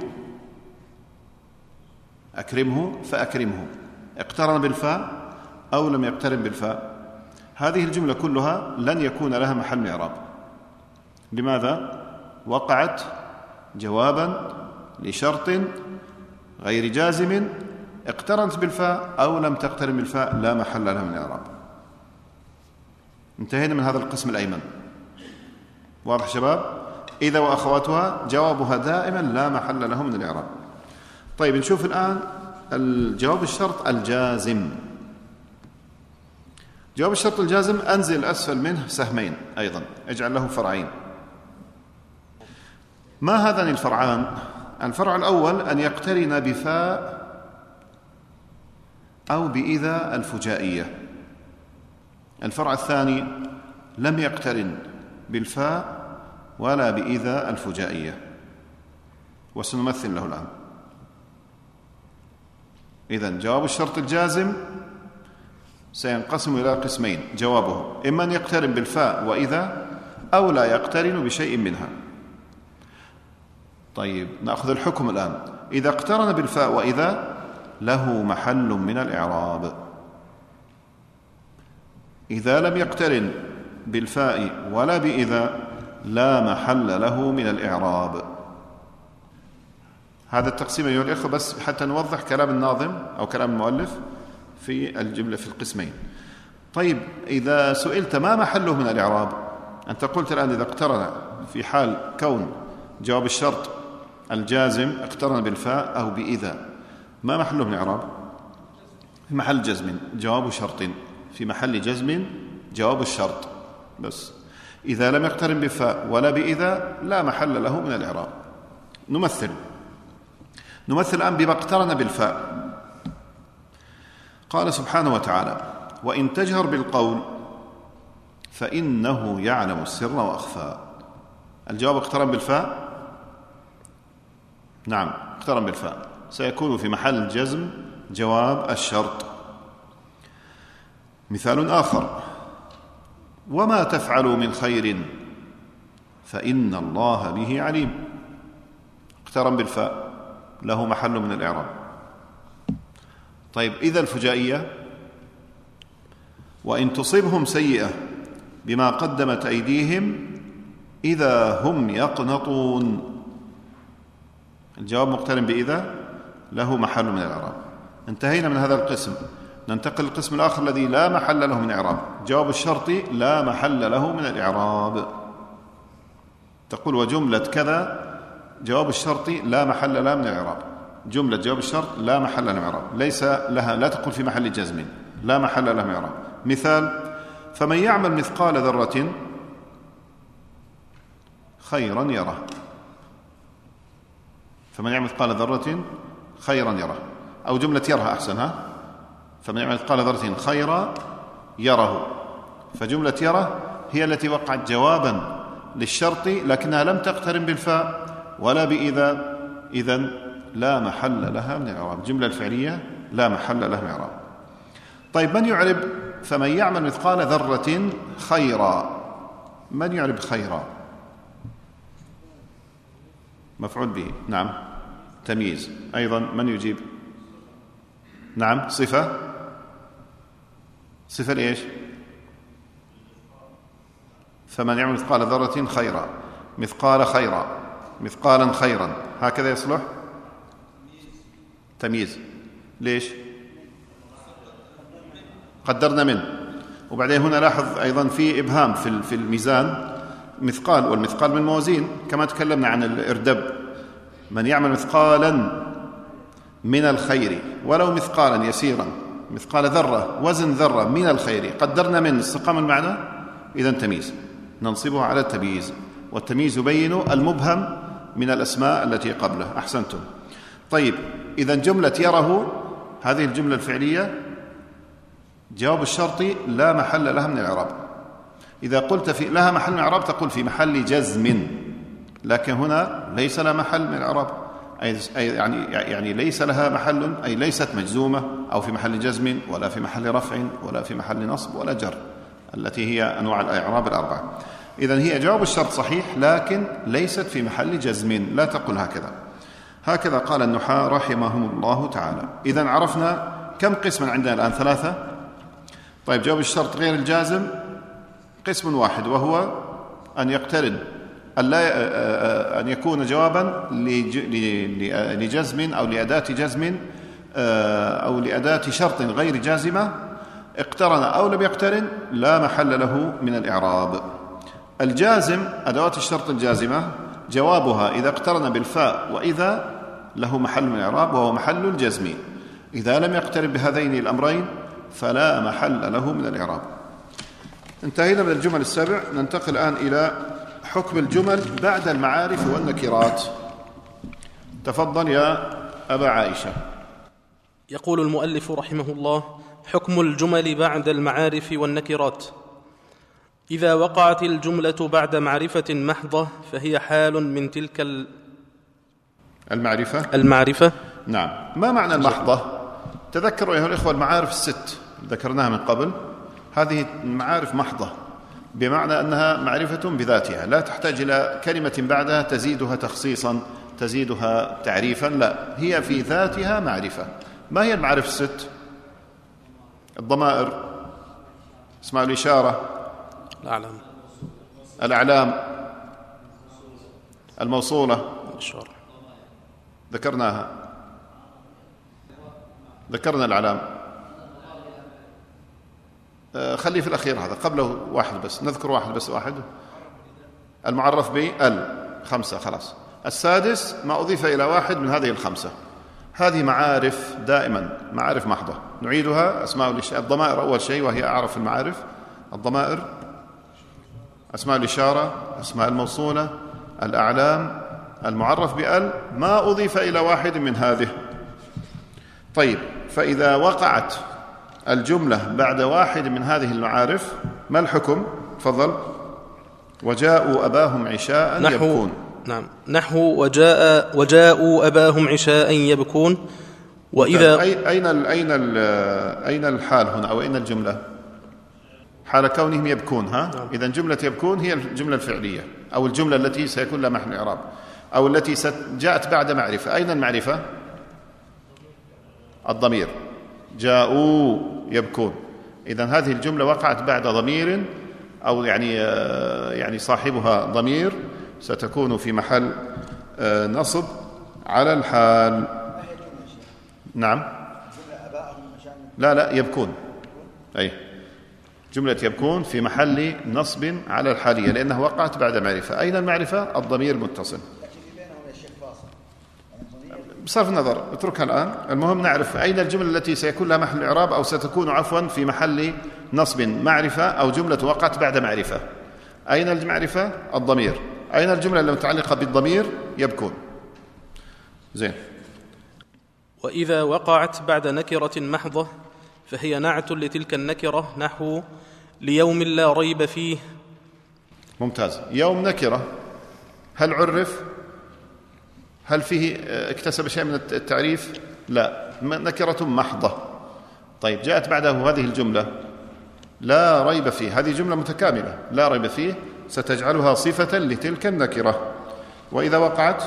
أكرمه فأكرمه، اقترن بالفاء أو لم يقترن بالفاء. هذه الجملة كلها لن يكون لها محل إعراب. لماذا؟ وقعت جوابا لشرط غير جازم، اقترنت بالفاء أو لم تقترن بالفاء، لا محل لها من إعراب. انتهينا من هذا القسم الأيمن. واضح شباب؟ إذا وأخواتها جوابها دائما لا محل له من الإعراب. طيب نشوف الآن الجواب الشرط الجازم. جواب الشرط الجازم أنزل أسفل منه سهمين أيضا، اجعل له فرعين. ما هذان الفرعان؟ الفرع الأول أن يقترن بفاء أو بإذا الفجائية. الفرع الثاني لم يقترن بالفاء ولا بإذا الفجائية، وسنمثل له الآن. إذن جواب الشرط الجازم سينقسم إلى قسمين، جوابه إما أن يقترن بالفاء وإذا أو لا يقترن بشيء منها. طيب نأخذ الحكم الآن. إذا اقترن بالفاء وإذا له محل من الإعراب. إذا لم يقترن بالفاء ولا بإذا لا محل له من الإعراب. هذا التقسيم أيها الإخوة بس حتى نوضح كلام الناظم أو كلام المؤلف في الجملة في القسمين. طيب إذا سئلت ما محله من الإعراب، أنت قلت الآن إذا اقترن في حال كون جواب الشرط الجازم اقترن بالفاء أو بإذا، ما محله من الإعراب؟ في محل جزم جواب شرط، في محل جزم جواب الشرط بس. إذا لم يقترن بفاء ولا بإذا لا محل له من الإعراب. نمثل الآن بما اقترن بالفاء. قال سبحانه وتعالى: وإن تجهر بالقول فإنه يعلم السر وأخفى. الجواب اقترن بالفاء؟ نعم اقترن بالفاء، سيكون في محل جزم جواب الشرط. مثال آخر: وما تفعلوا من خير فإن الله به عليم. اقترن بالفاء، له محل من الإعراب. طيب إذا الفجائية: وإن تصبهم سيئة بما قدمت أيديهم إذا هم يقنطون. الجواب مقترن بإذا، له محل من الإعراب. انتهينا من هذا القسم، ننتقل للقسم الآخر الذي لا محل له من إعراب. جواب الشرط لا محل له من الإعراب. تقول: وجملة كذا جواب الشرط لا محل له من الإعراب. جملة جواب الشرط لا محل له من الإعراب، ليس لها، لا تقول في محل جزم، لا محل له من الإعراب. مثال: فمن يعمل مثقال ذرة خيرا يره. فمن يعمل مثقال ذرة خيرا يره، أو جملة يره أحسن، فمن يعمل مثقال ذرة خيرا يره. فجملة يره هي التي وقعت جوابا للشرط، لكنها لم تقترن بالفاء ولا بإذا، إذن لا محل لها من الإعراب. الجملة الفعلية لا محل لها من الإعراب. طيب من يعرب فمن يعمل مثقال ذرة خيرا؟ من يعرب خيرا؟ مفعول به، نعم. تمييز أيضا، من يجيب؟ نعم. صفة لإيش؟ فمن يعمل مثقال ذرة خيرا، مثقال خيرا، مثقالا خيرا، هكذا يصلح. تمييز ليش؟ قدرنا منه. وبعدين هنا لاحظ أيضا في إبهام في الميزان، مثقال، والمثقال من موازين كما تكلمنا عن الإردب. من يعمل مثقالا من الخير ولو مثقالا يسيرا، مثقال ذرة، وزن ذرة من الخير، قدرنا من، استقام المعنى، إذن تمييز، ننصبه على التمييز، والتمييز يبين المبهم من الأسماء التي قبله. أحسنتم. طيب إذن جملة يره هذه الجملة الفعلية جواب الشرط لا محل لها من الإعراب. إذا قلت في لها محل من الإعراب تقول في محل جزم، لكن هنا ليس لها محل من الإعراب، أي يعني ليس لها محل، أي ليست مجزومة أو في محل جزم ولا في محل رفع ولا في محل نصب ولا جر، التي هي أنواع الإعراب الأربعة. إذن هي جواب الشرط صحيح، لكن ليست في محل جزم، لا تقل هكذا. هكذا قال النحاة رحمهم الله تعالى. إذن عرفنا كم قسما عندنا الآن؟ 3. طيب جواب الشرط غير الجازم قسم واحد، وهو أن يقترن، أن يكون جوابا لجزم أو لأداة جزم أو لأداة شرط غير جازمة، اقترن أو لم يقترن لا محل له من الإعراب. الجازم، أدوات الشرط الجازمة جوابها إذا اقترن بالفاء وإذا له محل من الإعراب وهو محل الجزم. إذا لم يقترن بهذين الأمرين فلا محل له من الإعراب. انتهينا من الجمل السبع، ننتقل الآن إلى حكم الجمل بعد المعارف والنكرات. تفضل يا أبا عائشة. يقول المؤلف رحمه الله: حكم الجمل بعد المعارف والنكرات. إذا وقعت الجملة بعد معرفة محضة فهي حال من تلك المعرفة. نعم. ما معنى المحضة؟ تذكروا أيها الإخوة المعارف الست ذكرناها من قبل، هذه المعارف محضة، بمعنى أنها معرفة بذاتها، لا تحتاج إلى كلمة بعدها تزيدها تخصيصا، تزيدها تعريفا، لا، هي في ذاتها معرفة. ما هي المعارف الست؟ الضمائر، اسماء الإشارة، الأعلام، الموصولة، ذكرناها، ذكرنا الأعلام، خليه في الأخير، هذا قبله واحد بس، نذكر واحد. المعرف بال 5 خلاص. السادس ما أضيف إلى واحد من هذه ال5. هذه معارف دائما معارف محضة، نعيدها. أسماء الضمائر أول شيء، وهي أعرف المعارف. الضمائر، أسماء الإشارة، أسماء الموصولة، الأعلام، المعرف بال، ما أضيف إلى واحد من هذه. طيب، فإذا وقعت الجملة بعد واحد من هذه المعارف ما الحكم؟ تفضل. وجاءوا أباهم عشاء يبكون. نعم، نحو وجاءوا أباهم عشاء يبكون. وإذا أين الحال هنا أو أين الجملة؟ حال كونهم يبكون. نعم. إذن جملة يبكون هي الجملة الفعلية أو الجملة التي سيكون لها محل إعراب أو التي جاءت بعد معرفة. أين المعرفة؟ الضمير. جاءوا يبكون. إذن هذه الجملة وقعت بعد ضمير أو يعني صاحبها ضمير، ستكون في محل نصب على الحال. نعم. لا يبكون. أي جملة يبكون في محل نصب على الحالية لأنها وقعت بعد معرفة. أين المعرفة؟ الضمير متصل. بصرف النظر اتركها الآن، المهم نعرف أين الجملة التي سيكون لها محل إعراب أو ستكون عفوا في محل نصب معرفة أو جملة وقعت بعد معرفة. أين المعرفة؟ الضمير. أين الجملة المتعلقة بالضمير؟ يبكون. زين. وإذا وقعت بعد نكرة محضة فهي نعت لتلك النكرة، نحو ليوم لا ريب فيه. ممتاز. يوم نكرة، هل عرف؟ هل فيه اكتسب شيء من التعريف؟ لا، نكرة محضة. طيب جاءت بعده هذه الجملة لا ريب فيه، هذه جملة متكاملة، لا ريب فيه ستجعلها صفة لتلك النكرة. وإذا وقعت،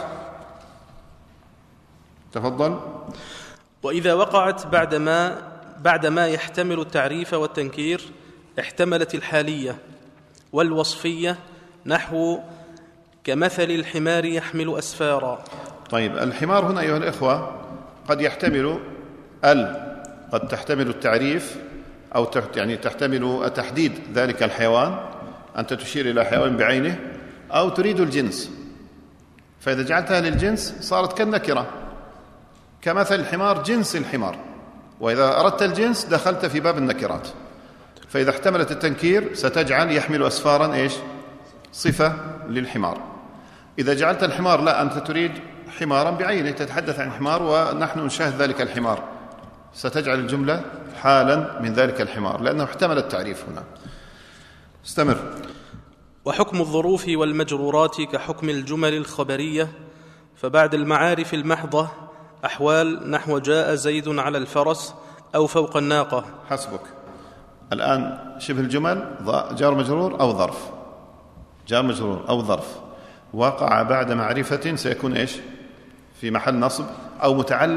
تفضل. وإذا وقعت بعد ما يحتمل التعريف والتنكير احتملت الحالية والوصفية، نحو كمثل الحمار يحمل أسفارا. طيب الحمار هنا أيها الإخوة قد يحتمل قد تحتمل التعريف أو تحتمل تحديد ذلك الحيوان، أنت تشير إلى حيوان بعينه أو تريد الجنس، فإذا جعلتها للجنس صارت كالنكرة، كمثل الحمار جنس الحمار، وإذا أردت الجنس دخلت في باب النكرات. فإذا احتملت التنكير ستجعل يحمل أسفارا صفة للحمار. إذا جعلت الحمار لا، أنت تريد حمارا بعينه، تتحدث عن حمار ونحن نشاهد ذلك الحمار، ستجعل الجملة حالا من ذلك الحمار لأنه احتمل التعريف هنا. استمر. وحكم الظروف والمجرورات كحكم الجمل الخبرية، فبعد المعارف المحضة أحوال، نحو جاء زيد على الفرس أو فوق الناقة. حسبك. الآن شبه الجمل جار مجرور أو ظرف، جار مجرور أو ظرف وقع بعد معرفة سيكون في محل نصب أو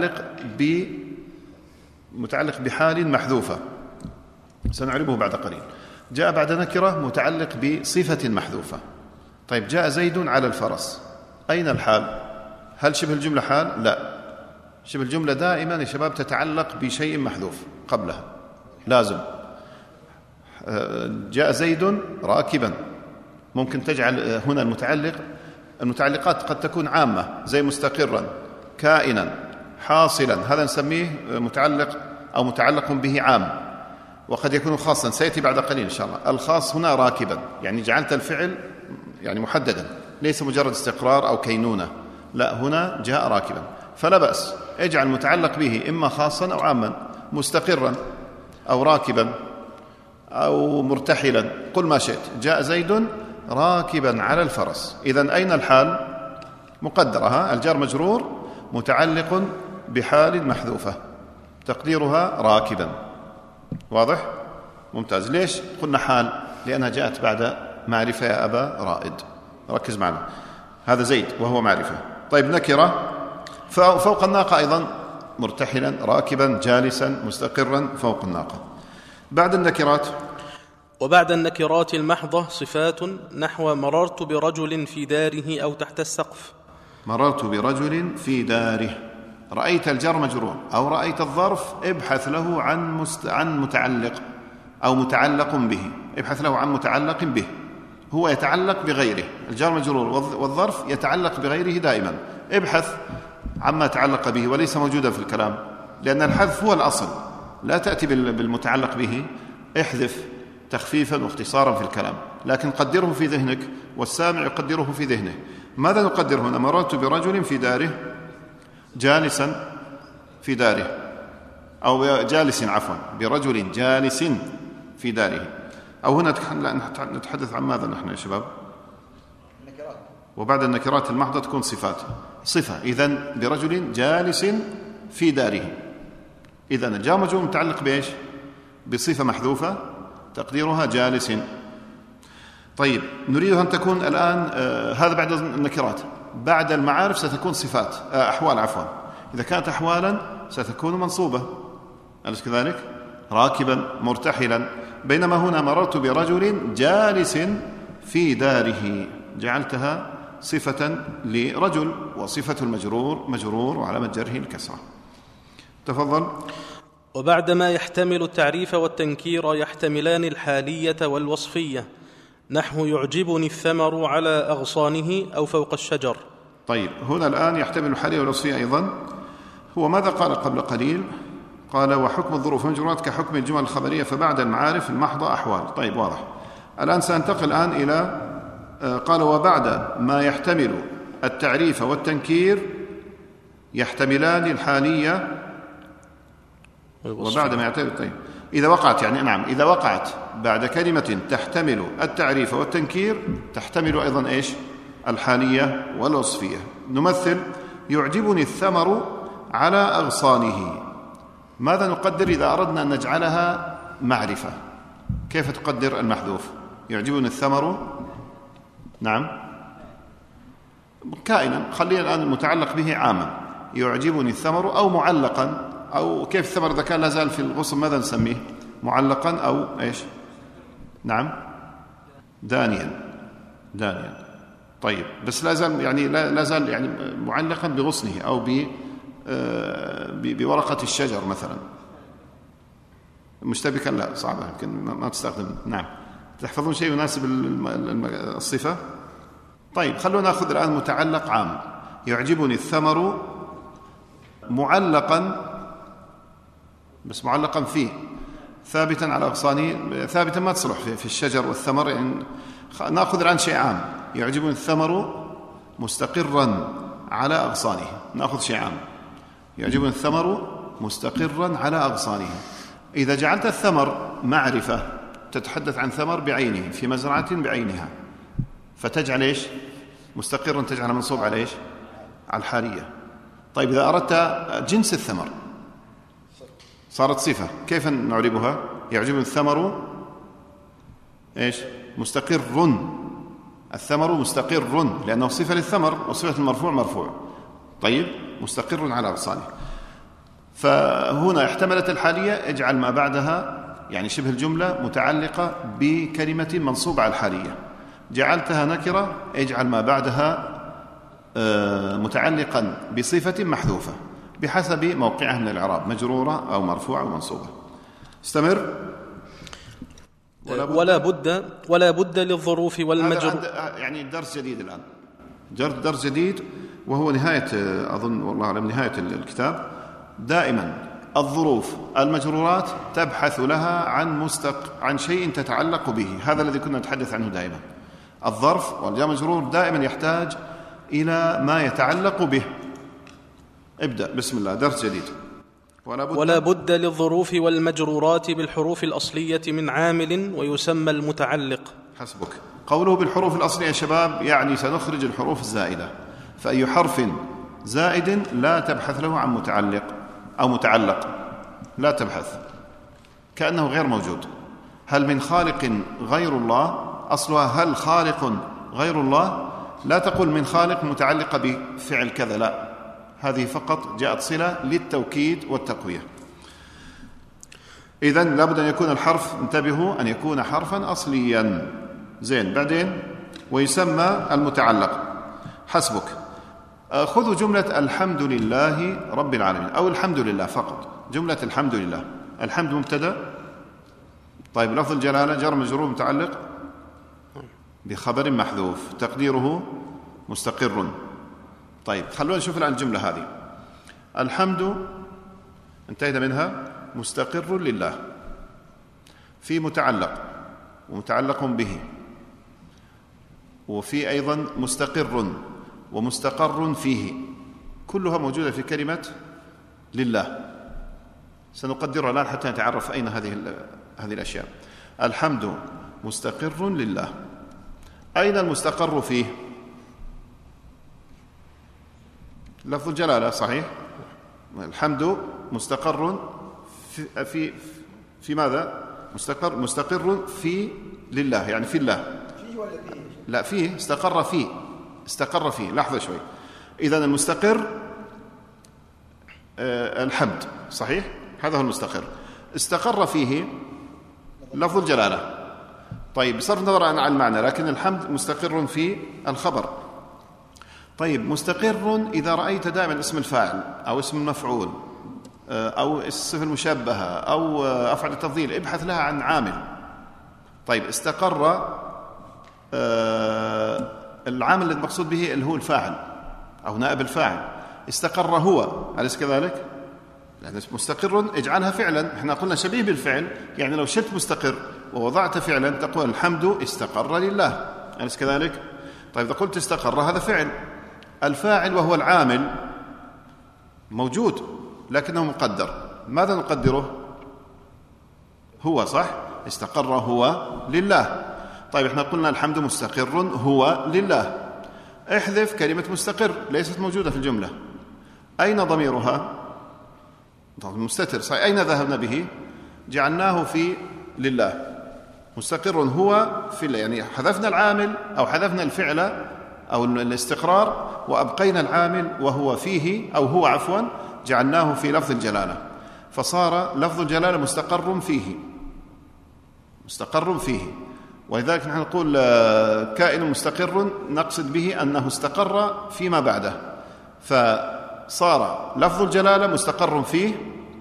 متعلق بحال محذوفة سنعربه بعد قليل. جاء بعد نكرة متعلق بصفة محذوفة. طيب جاء زيد على الفرس، أين الحال؟ هل شبه الجملة حال؟ لا، شبه الجملة دائما يا شباب تتعلق بشيء محذوف قبلها لازم. جاء زيد راكبا، ممكن تجعل هنا المتعلقات قد تكون عامة زي مستقرا، كائنا، حاصلا، هذا نسميه متعلق أو متعلق به عام، وقد يكون خاصا سيأتي بعد قليل إن شاء الله. الخاص هنا راكبا، يعني جعلت الفعل محددا، ليس مجرد استقرار أو كينونة، لا، هنا جاء راكبا، فلا بأس اجعل متعلق به إما خاصا أو عاما، مستقرا أو راكبا أو مرتحلا، قل ما شئت. جاء زيد راكبا على الفرس، إذن أين الحال؟ مقدرها الجار مجرور متعلق بحال محذوفة تقديرها راكبا. واضح؟ ممتاز. ليش قلنا حال؟ لأنها جاءت بعد معرفة يا أبا رائد، ركز معنا، هذا زيد وهو معرفة. طيب نكرة فوق الناقة أيضا، مرتحلا، راكبا، جالسا، مستقرا فوق الناقة. بعد النكرات، وبعد النكرات المحضة صفات، نحو مررت برجل في داره أو تحت السقف. مررت برجل في داره، رأيت الجر مجرور أو رأيت الظرف، ابحث له عن متعلق أو متعلق به، ابحث له عن متعلق به، هو يتعلق بغيره، الجر مجرور والظرف يتعلق بغيره دائما، ابحث عما تعلق به وليس موجودا في الكلام، لأن الحذف هو الأصل، لا تأتي بالمتعلق به، احذف تخفيفا واختصارا في الكلام، لكن قدره في ذهنك والسامع يقدره في ذهنه. ماذا نقدر هنا؟ مررت برجل في داره، جالسا في داره، أو جالس عفوا، برجل جالس في داره. أو هنا نتحدث عن ماذا نحن يا شباب؟ النكرات. وبعد النكرات المحضة تكون صفات، صفة. إذن برجل جالس في داره، إذن الجار مجرور متعلق بإيش؟ بصفة محذوفة تقديرها جالس. طيب نريد أن تكون الآن هذا بعد النكرات. بعد المعارف ستكون صفات أحوال عفوا. إذا كانت أحوالا ستكون منصوبة، أليس كذلك؟ راكبا مرتحلا. بينما هنا مررت برجل جالس في داره، جعلتها صفة لرجل، وصفة المجرور مجرور وعلامة جره الكسرة. تفضل. وبعدما يحتمل التعريف والتنكير يحتملان الحالية والوصفية، نحو يعجبني الثمر على أغصانه أو فوق الشجر. طيب هنا الآن يحتمل الحالية والوصفية أيضا. هو ماذا قال قبل قليل؟ قال وحكم الظروف والمجرورات كحكم الجمل الخبرية فبعد المعارف المحضة أحوال. طيب واضح. الآن سأنتقل الآن إلى قال وبعد ما يحتمل التعريف والتنكير يحتملان الحالية وبعد ما يحتمل. طيب إذا وقعت، يعني نعم، إذا وقعت بعد كلمة تحتمل التعريف والتنكير تحتمل أيضا إيش؟ الحالية والوصفية. نمثل يعجبني الثمر على أغصانه. ماذا نقدر إذا أردنا أن نجعلها معرفة؟ كيف تقدر المحذوف؟ يعجبني الثمر، نعم، كائنا، خلينا الآن المتعلق به عاما. يعجبني الثمر أو معلقا، أو كيف الثمر إذا كان لا زال في الغصن ماذا نسميه؟ معلقا أو إيش؟ نعم، دانيا. طيب بس لا زال يعني لا زال يعني معلقا بغصنه أو بورقة الشجر مثلا. مشتبكا لا، صعبة يمكن ما تستخدم. نعم، تحفظون شيء يناسب الصفة. طيب خلونا نأخذ الآن متعلق عام. يعجبني الثمر معلقا، بس معلقا فيه، ثابتا على أغصانه. ثابتا ما تصلح في الشجر والثمر، يعني نأخذ الآن شيء عام. يعجبني الثمر مستقرا على أغصانه. نأخذ شيء عام. يعجبني الثمر مستقرا على أغصانه. إذا جعلت الثمر معرفة تتحدث عن ثمر بعينه في مزرعة بعينها، فتجعل إيش؟ مستقرا، تجعل منصوب على إيش؟ على الحالية. طيب إذا أردت جنس الثمر صارت صفة، كيف نعربها؟ يعجبني الثمر إيش؟ مستقر. الثمر مستقر لأنه صفة للثمر، وصفة المرفوع مرفوع. طيب مستقر على أغصانه. فهنا احتملت الحالية، اجعل ما بعدها يعني شبه الجملة متعلقة بكلمة منصوبة على الحالية. جعلتها نكرة، اجعل ما بعدها متعلقا بصفة محذوفة بحسب موقعها من الإعراب، مجرورة أو مرفوعة أو منصوبة. استمر. ولا بد للظروف والمجرور. يعني درس جديد الآن، درس جديد، وهو نهاية أظن والله أعلم نهاية الكتاب. دائما الظروف المجرورات تبحث لها عن شيء تتعلق به. هذا الذي كنا نتحدث عنه دائما. الظرف والجار مجرور دائما يحتاج إلى ما يتعلق به. ابدأ بسم الله، درس جديد. ولا بد للظروف والمجرورات بالحروف الأصلية من عامل ويسمى المتعلق. حسبك. قوله بالحروف الأصلية يا شباب يعني سنخرج الحروف الزائدة، فأي حرف زائد لا تبحث له عن متعلق أو متعلق، لا تبحث، كأنه غير موجود. هل من خالق غير الله؟ أصلها هل خالق غير الله؟ لا تقول من خالق متعلقة بفعل كذا، لا، هذه فقط جاءت صلة للتوكيد والتقوية. إذن لابد أن يكون الحرف، انتبهوا، أن يكون حرفا أصليا. زين، بعدين ويسمى المتعلق. حسبك. خذوا جملة الحمد لله رب العالمين أو الحمد لله فقط. جملة الحمد لله، الحمد مبتدأ. طيب لفظ الجلالة جار مجرور متعلق بخبر محذوف تقديره مستقر. طيب خلونا نشوف الآن الجملة هذه. الحمد انتهينا منها، مستقر لله، في متعلق ومتعلق به، وفي أيضا مستقر ومستقر فيه، كلها موجودة في كلمة لله. سنقدرها الآن حتى نتعرف أين هذه الأشياء. الحمد مستقر لله. أين المستقر فيه؟ لفظ الجلالة صحيح. الحمد مستقر في ماذا؟ مستقر في لله، يعني في الله. فيه ولا فيه؟ لا فيه، استقر فيه. لحظة شوي. إذن المستقر الحمد صحيح، هذا هو المستقر. استقر فيه لفظ الجلالة. طيب بصرف النظر عن المعنى، لكن الحمد مستقر في الخبر. طيب مستقر إذا رأيت دائما اسم الفاعل أو اسم المفعول أو الصفة المشبهة أو أفعل التفضيل، ابحث لها عن عامل. طيب استقر، العامل المقصود به اللي هو الفاعل أو نائب الفاعل. استقر هو، أليس كذلك؟ يعني مستقر اجعلها فعلا، احنا قلنا شبيه بالفعل، يعني لو شلت مستقر ووضعت فعلا تقول الحمد استقر لله، أليس كذلك؟ طيب إذا قلت استقر هذا فعل، الفاعل وهو العامل موجود لكنه مقدر. ماذا نقدره؟ هو، صح؟ استقر هو لله. طيب احنا قلنا الحمد مستقر هو لله. احذف كلمة مستقر، ليست موجودة في الجملة. أين ضميرها؟ مستتر، صحيح. أين ذهبنا به؟ جعلناه في لله. مستقر هو في الله، يعني حذفنا العامل أو حذفنا الفعل أو الاستقرار وأبقينا العامل وهو فيه، أو هو عفوا، جعلناه في لفظ الجلالة، فصار لفظ الجلالة مستقر فيه. ولذلك نحن نقول كائن مستقر نقصد به أنه استقر فيما بعده، فصار لفظ الجلالة مستقر فيه،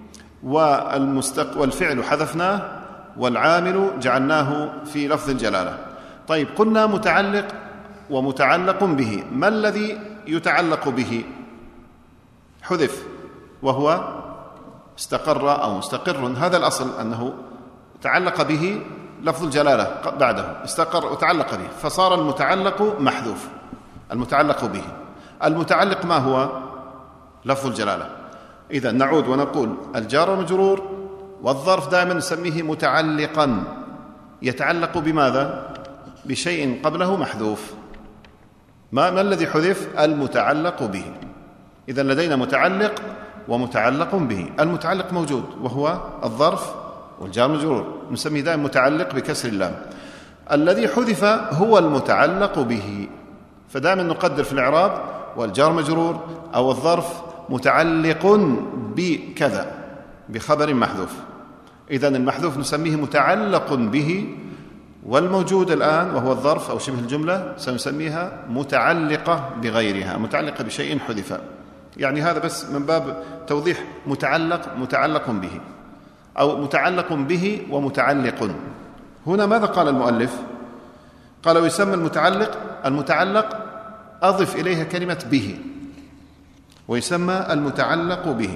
والفعل حذفناه والعامل جعلناه في لفظ الجلالة. طيب قلنا متعلق ومتعلق به. ما الذي يتعلق به؟ حذف، وهو استقر أو مستقر. هذا الأصل أنه تعلق به لفظ الجلالة بعده، استقر وتعلق به، فصار المتعلق محذوف. المتعلق به، المتعلق ما هو؟ لفظ الجلالة. إذا نعود ونقول الجار والمجرور والظرف دائما نسميه متعلقا، يتعلق بماذا؟ بشيء قبله محذوف. ما الذي حذف؟ المتعلق به. إذا لدينا متعلق ومتعلق به. المتعلق موجود وهو الظرف والجار والمجرور، نسميه دائما متعلق بكسر اللام. الذي حذف هو المتعلق به، فدائما نقدر في الإعراب والجار مجرور أو الظرف متعلق بكذا، بخبر محذوف. إذن المحذوف نسميه متعلق به، والموجود الآن وهو الظرف أو شبه الجملة سنسميها متعلقة بغيرها، متعلقة بشيء حذف. يعني هذا بس من باب توضيح متعلق به، أو متعلق به ومتعلق. هنا ماذا قال المؤلف؟ قال ويسمى المتعلق أضف إليها كلمة به، ويسمى المتعلق به.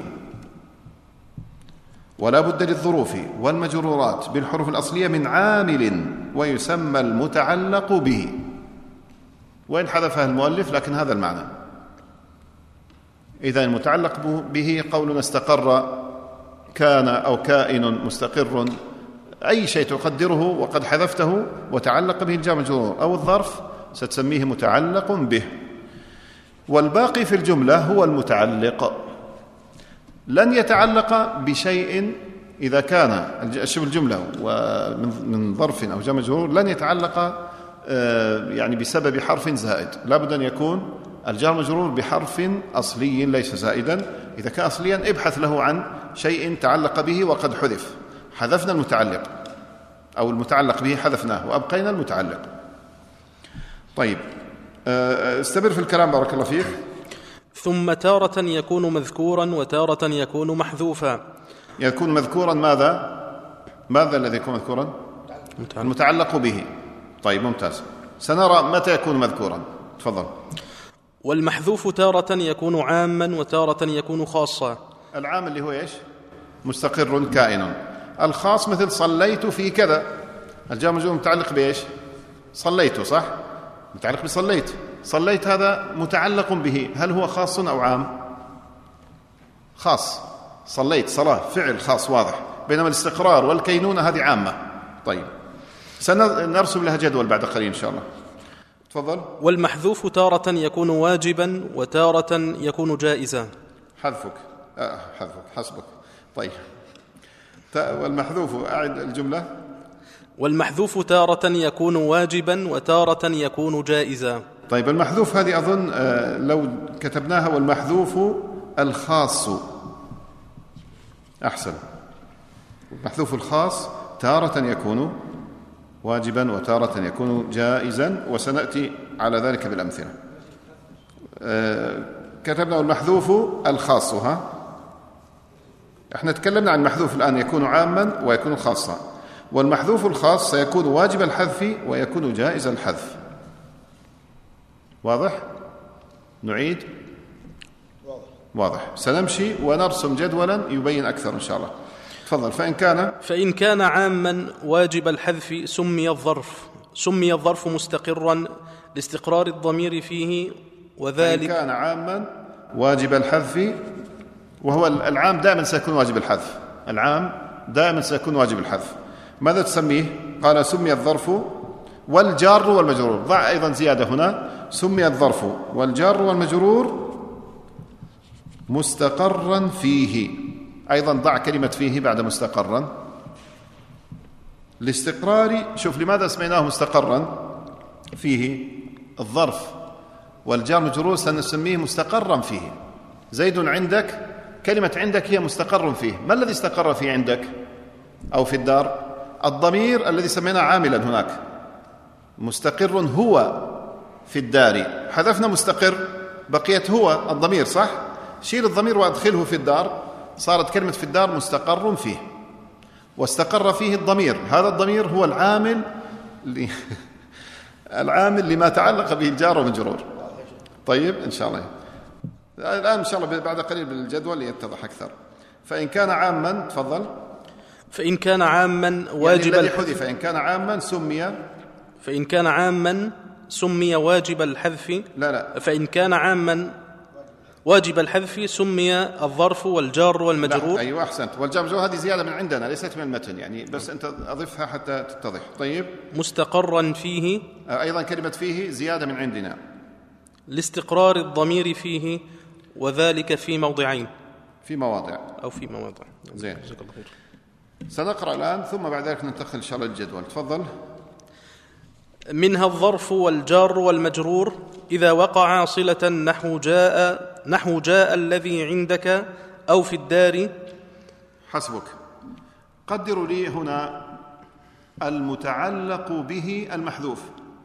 ولا بد للظروف والمجرورات بالحروف الأصلية من عامل، ويسمى المتعلق به. وإن حذفها المؤلف لكن هذا المعنى. إذا المتعلق به قولنا استقر، كان أو كائن مستقر، أي شيء تقدره وقد حذفته وتعلق به الجار مجرور أو الظرف ستسميه متعلق به. والباقي في الجملة هو المتعلق. لن يتعلق بشيء إذا كان شبه الجملة من ظرف أو جار مجرور، لن يتعلق يعني بسبب حرف زائد، لا بد أن يكون الجار مجرور بحرف أصلي ليس زائدا. إذا كان أصليا ابحث له عن شيء تعلق به وقد حذف. حذفنا المتعلق أو المتعلق به حذفناه وأبقينا المتعلق. طيب استمر في الكلام بارك الله فيك. ثم تارة يكون مذكورا وتارة يكون محذوفا. يكون مذكورا ماذا الذي يكون مذكورا؟ المتعلق به. طيب ممتاز، سنرى متى يكون مذكورا. تفضل. والمحذوف تارة يكون عاما وتارة يكون خاصا. العام اللي هو إيش؟ مستقر كائن. الخاص مثل صليت في كذا، الجار مجرور متعلق بإيش؟ صليت، صح؟ متعلق بصليت. صليت هذا متعلق به، هل هو خاص أو عام؟ خاص. صليت صلاة فعل خاص واضح، بينما الاستقرار والكينونة هذه عامة. طيب سنرسم لها جدول بعد قليل إن شاء الله. تفضل. والمحذوف تارة يكون واجبا وتارة يكون جائزا. حذفك حسبك. طيب والمحذوف أعد الجملة. والمحذوف تارة يكون واجبا وتارة يكون جائزا. طيب المحذوف هذه أظن لو كتبناها والمحذوف الخاص أحسن. المحذوف الخاص تارة يكون واجبا وتارة يكون جائزا، وسنأتي على ذلك بالأمثلة. كتبنا المحذوف الخاص. احنا تكلمنا عن المحذوف الآن يكون عاما ويكون خاصا، والمحذوف الخاص سيكون واجب الحذف ويكون جائز الحذف. واضح؟ نعيد؟ واضح. سنمشي ونرسم جدولا يبين أكثر إن شاء الله. تفضل. فإن كان عاما واجب الحذف سمي الظرف مستقرا لاستقرار الضمير فيه، وذلك فإن كان عاما واجب الحذف، وهو العام دائما سيكون واجب الحذف. العام دائما سيكون واجب الحذف. ماذا تسميه؟ قال سمي الظرف والجار والمجرور. ضع أيضا زيادة هنا، سمي الظرف والجار والمجرور مستقرا فيه. أيضا ضع كلمة فيه بعد مستقرا لاستقرار. شوف لماذا سميناه مستقرا فيه؟ الظرف والجار مجرور سنسميه مستقرا فيه. زيد عندك، كلمة عندك هي مستقر فيه. ما الذي استقر فيه عندك أو في الدار؟ الضمير الذي سميناه عاملا هناك. مستقر هو في الدار، حذفنا مستقر بقيت هو الضمير، صح؟ شيل الضمير وأدخله في الدار، صارت كلمة في الدار مستقر فيه، واستقر فيه الضمير. هذا الضمير هو العامل العامل لما تعلق به الجار ومجرور. طيب إن شاء الله الآن إن شاء الله بعد قليل بالجدول يتضح أكثر. فإن كان عاما، تفضل. فإن كان عاما واجب الذي حذف. فإن كان عاما سمي واجب الحذف. لا فإن كان عاما واجب الحذف سمي الظرف والجار والمجرور. أيوة أحسنت. والجار والمجرور هذه زيادة من عندنا ليست من المتن، يعني بس أنت أضفها حتى تتضح. طيب. مستقرا فيه. أيضا كلمة فيه زيادة من عندنا لاستقرار الضمير فيه، وذلك في موضعين. في مواضع. زين. سنقرأ الآن ثم بعد ذلك ننتقل إن شاء الله للجدول. تفضل. منها الظرف والجار والمجرور إذا وقع صلة نحو جاء الذي عندك أو في الدار. حسبك. قدروا لي هنا المتعلق به المحذوف.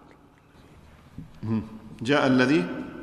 جاء الذي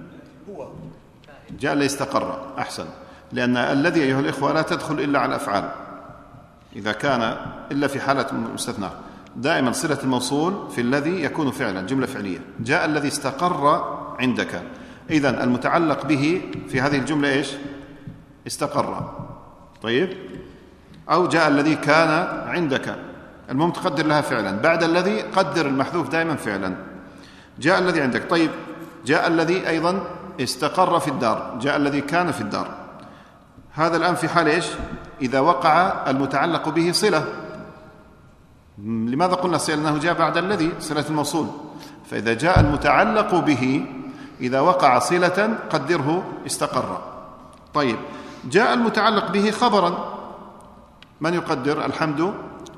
استقر. أحسن. لأن الذي أيها الإخوة لا تدخل إلا على الأفعال، إذا كان إلا في حالة مستثنى. دائما صلة الموصول في الذي يكون فعلا، جملة فعلية. جاء الذي استقر عندك، إذن المتعلق به في هذه الجملة إيش؟ استقر. طيب. أو جاء الذي كان عندك، المهم تقدر لها فعلا. بعد الذي قدر المحذوف دائما فعلا. جاء الذي عندك. طيب. جاء الذي أيضا استقر في الدار. جاء الذي كان في الدار. هذا الآن في حال إيش؟ إذا وقع المتعلق به صلة. لماذا قلنا صلة؟ لأنه جاء بعد الذي، صلة الموصول. فإذا جاء المتعلق به إذا وقع صلة قدره استقر. طيب. جاء المتعلق به خبرا، من يقدر؟ الحمد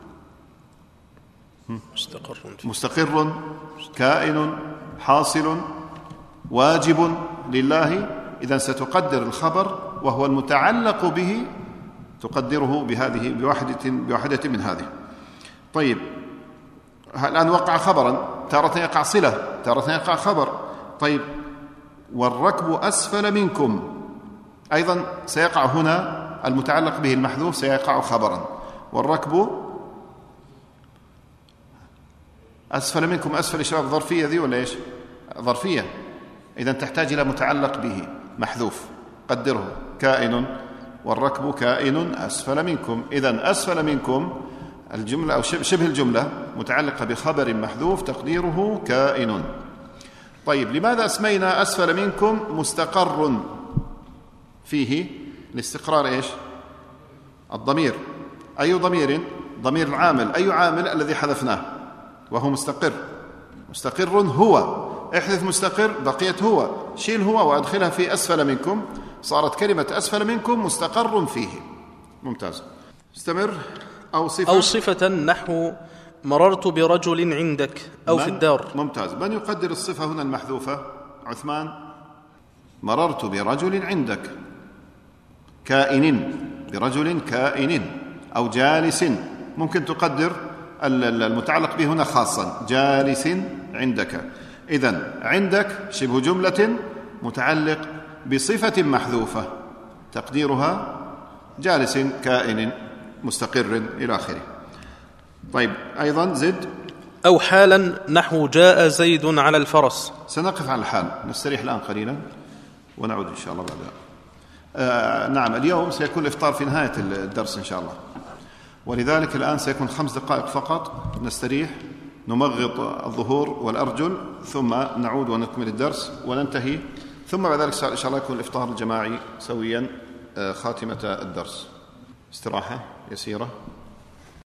مستقر كائن حاصل واجب لله. إذن ستقدر الخبر وهو المتعلق به، تقدره بهذه بواحدة من هذه. طيب. الآن وقع خبرا، تارة يقع صلة، تارة يقع خبر. طيب. والركب أسفل منكم، أيضا سيقع هنا المتعلق به المحذوف سيقع خبرا. والركب أسفل منكم. أسفل شباب ظرفية ذي ولا إيش؟ ظرفية. إذن تحتاج إلى متعلق به محذوف، قدره كائن، والركب كائن أسفل منكم. إذن أسفل منكم الجملة أو شبه الجملة متعلقة بخبر محذوف تقديره كائن. طيب. لماذا أسمينا أسفل منكم مستقر فيه؟ لاستقرار إيش؟ الضمير أي ضمير؟ ضمير العامل. أي عامل؟ الذي حذفناه وهو مستقر. مستقر هو، احذف مستقر بقيت هو، شيل هو وأدخلها في أسفل منكم، صارت كلمة أسفل منكم مستقر فيه. ممتاز. استمر. أو صفة نحو مررت برجل عندك أو في الدار. ممتاز. من يقدر الصفة هنا المحذوفة؟ عثمان. مررت برجل عندك، كائن، برجل كائن أو جالس. ممكن تقدر المتعلق به هنا خاصا، جالس عندك. إذن عندك شبه جملة متعلق بصفة محذوفة تقديرها جالس كائن مستقر إلى آخره. طيب أيضا زد. أو حالا نحو جاء زيد على الفرس. سنقف على الحال، نستريح الآن قليلا ونعود إن شاء الله بعدها. نعم، اليوم سيكون الإفطار في نهاية الدرس إن شاء الله، ولذلك الآن سيكون 5 دقائق فقط نستريح، نمغط الظهور والأرجل، ثم نعود ونكمل الدرس وننتهي، ثم بعد ذلك إن شاء الله يكون الإفطار الجماعي سويا خاتمة الدرس. استراحة يسيرة.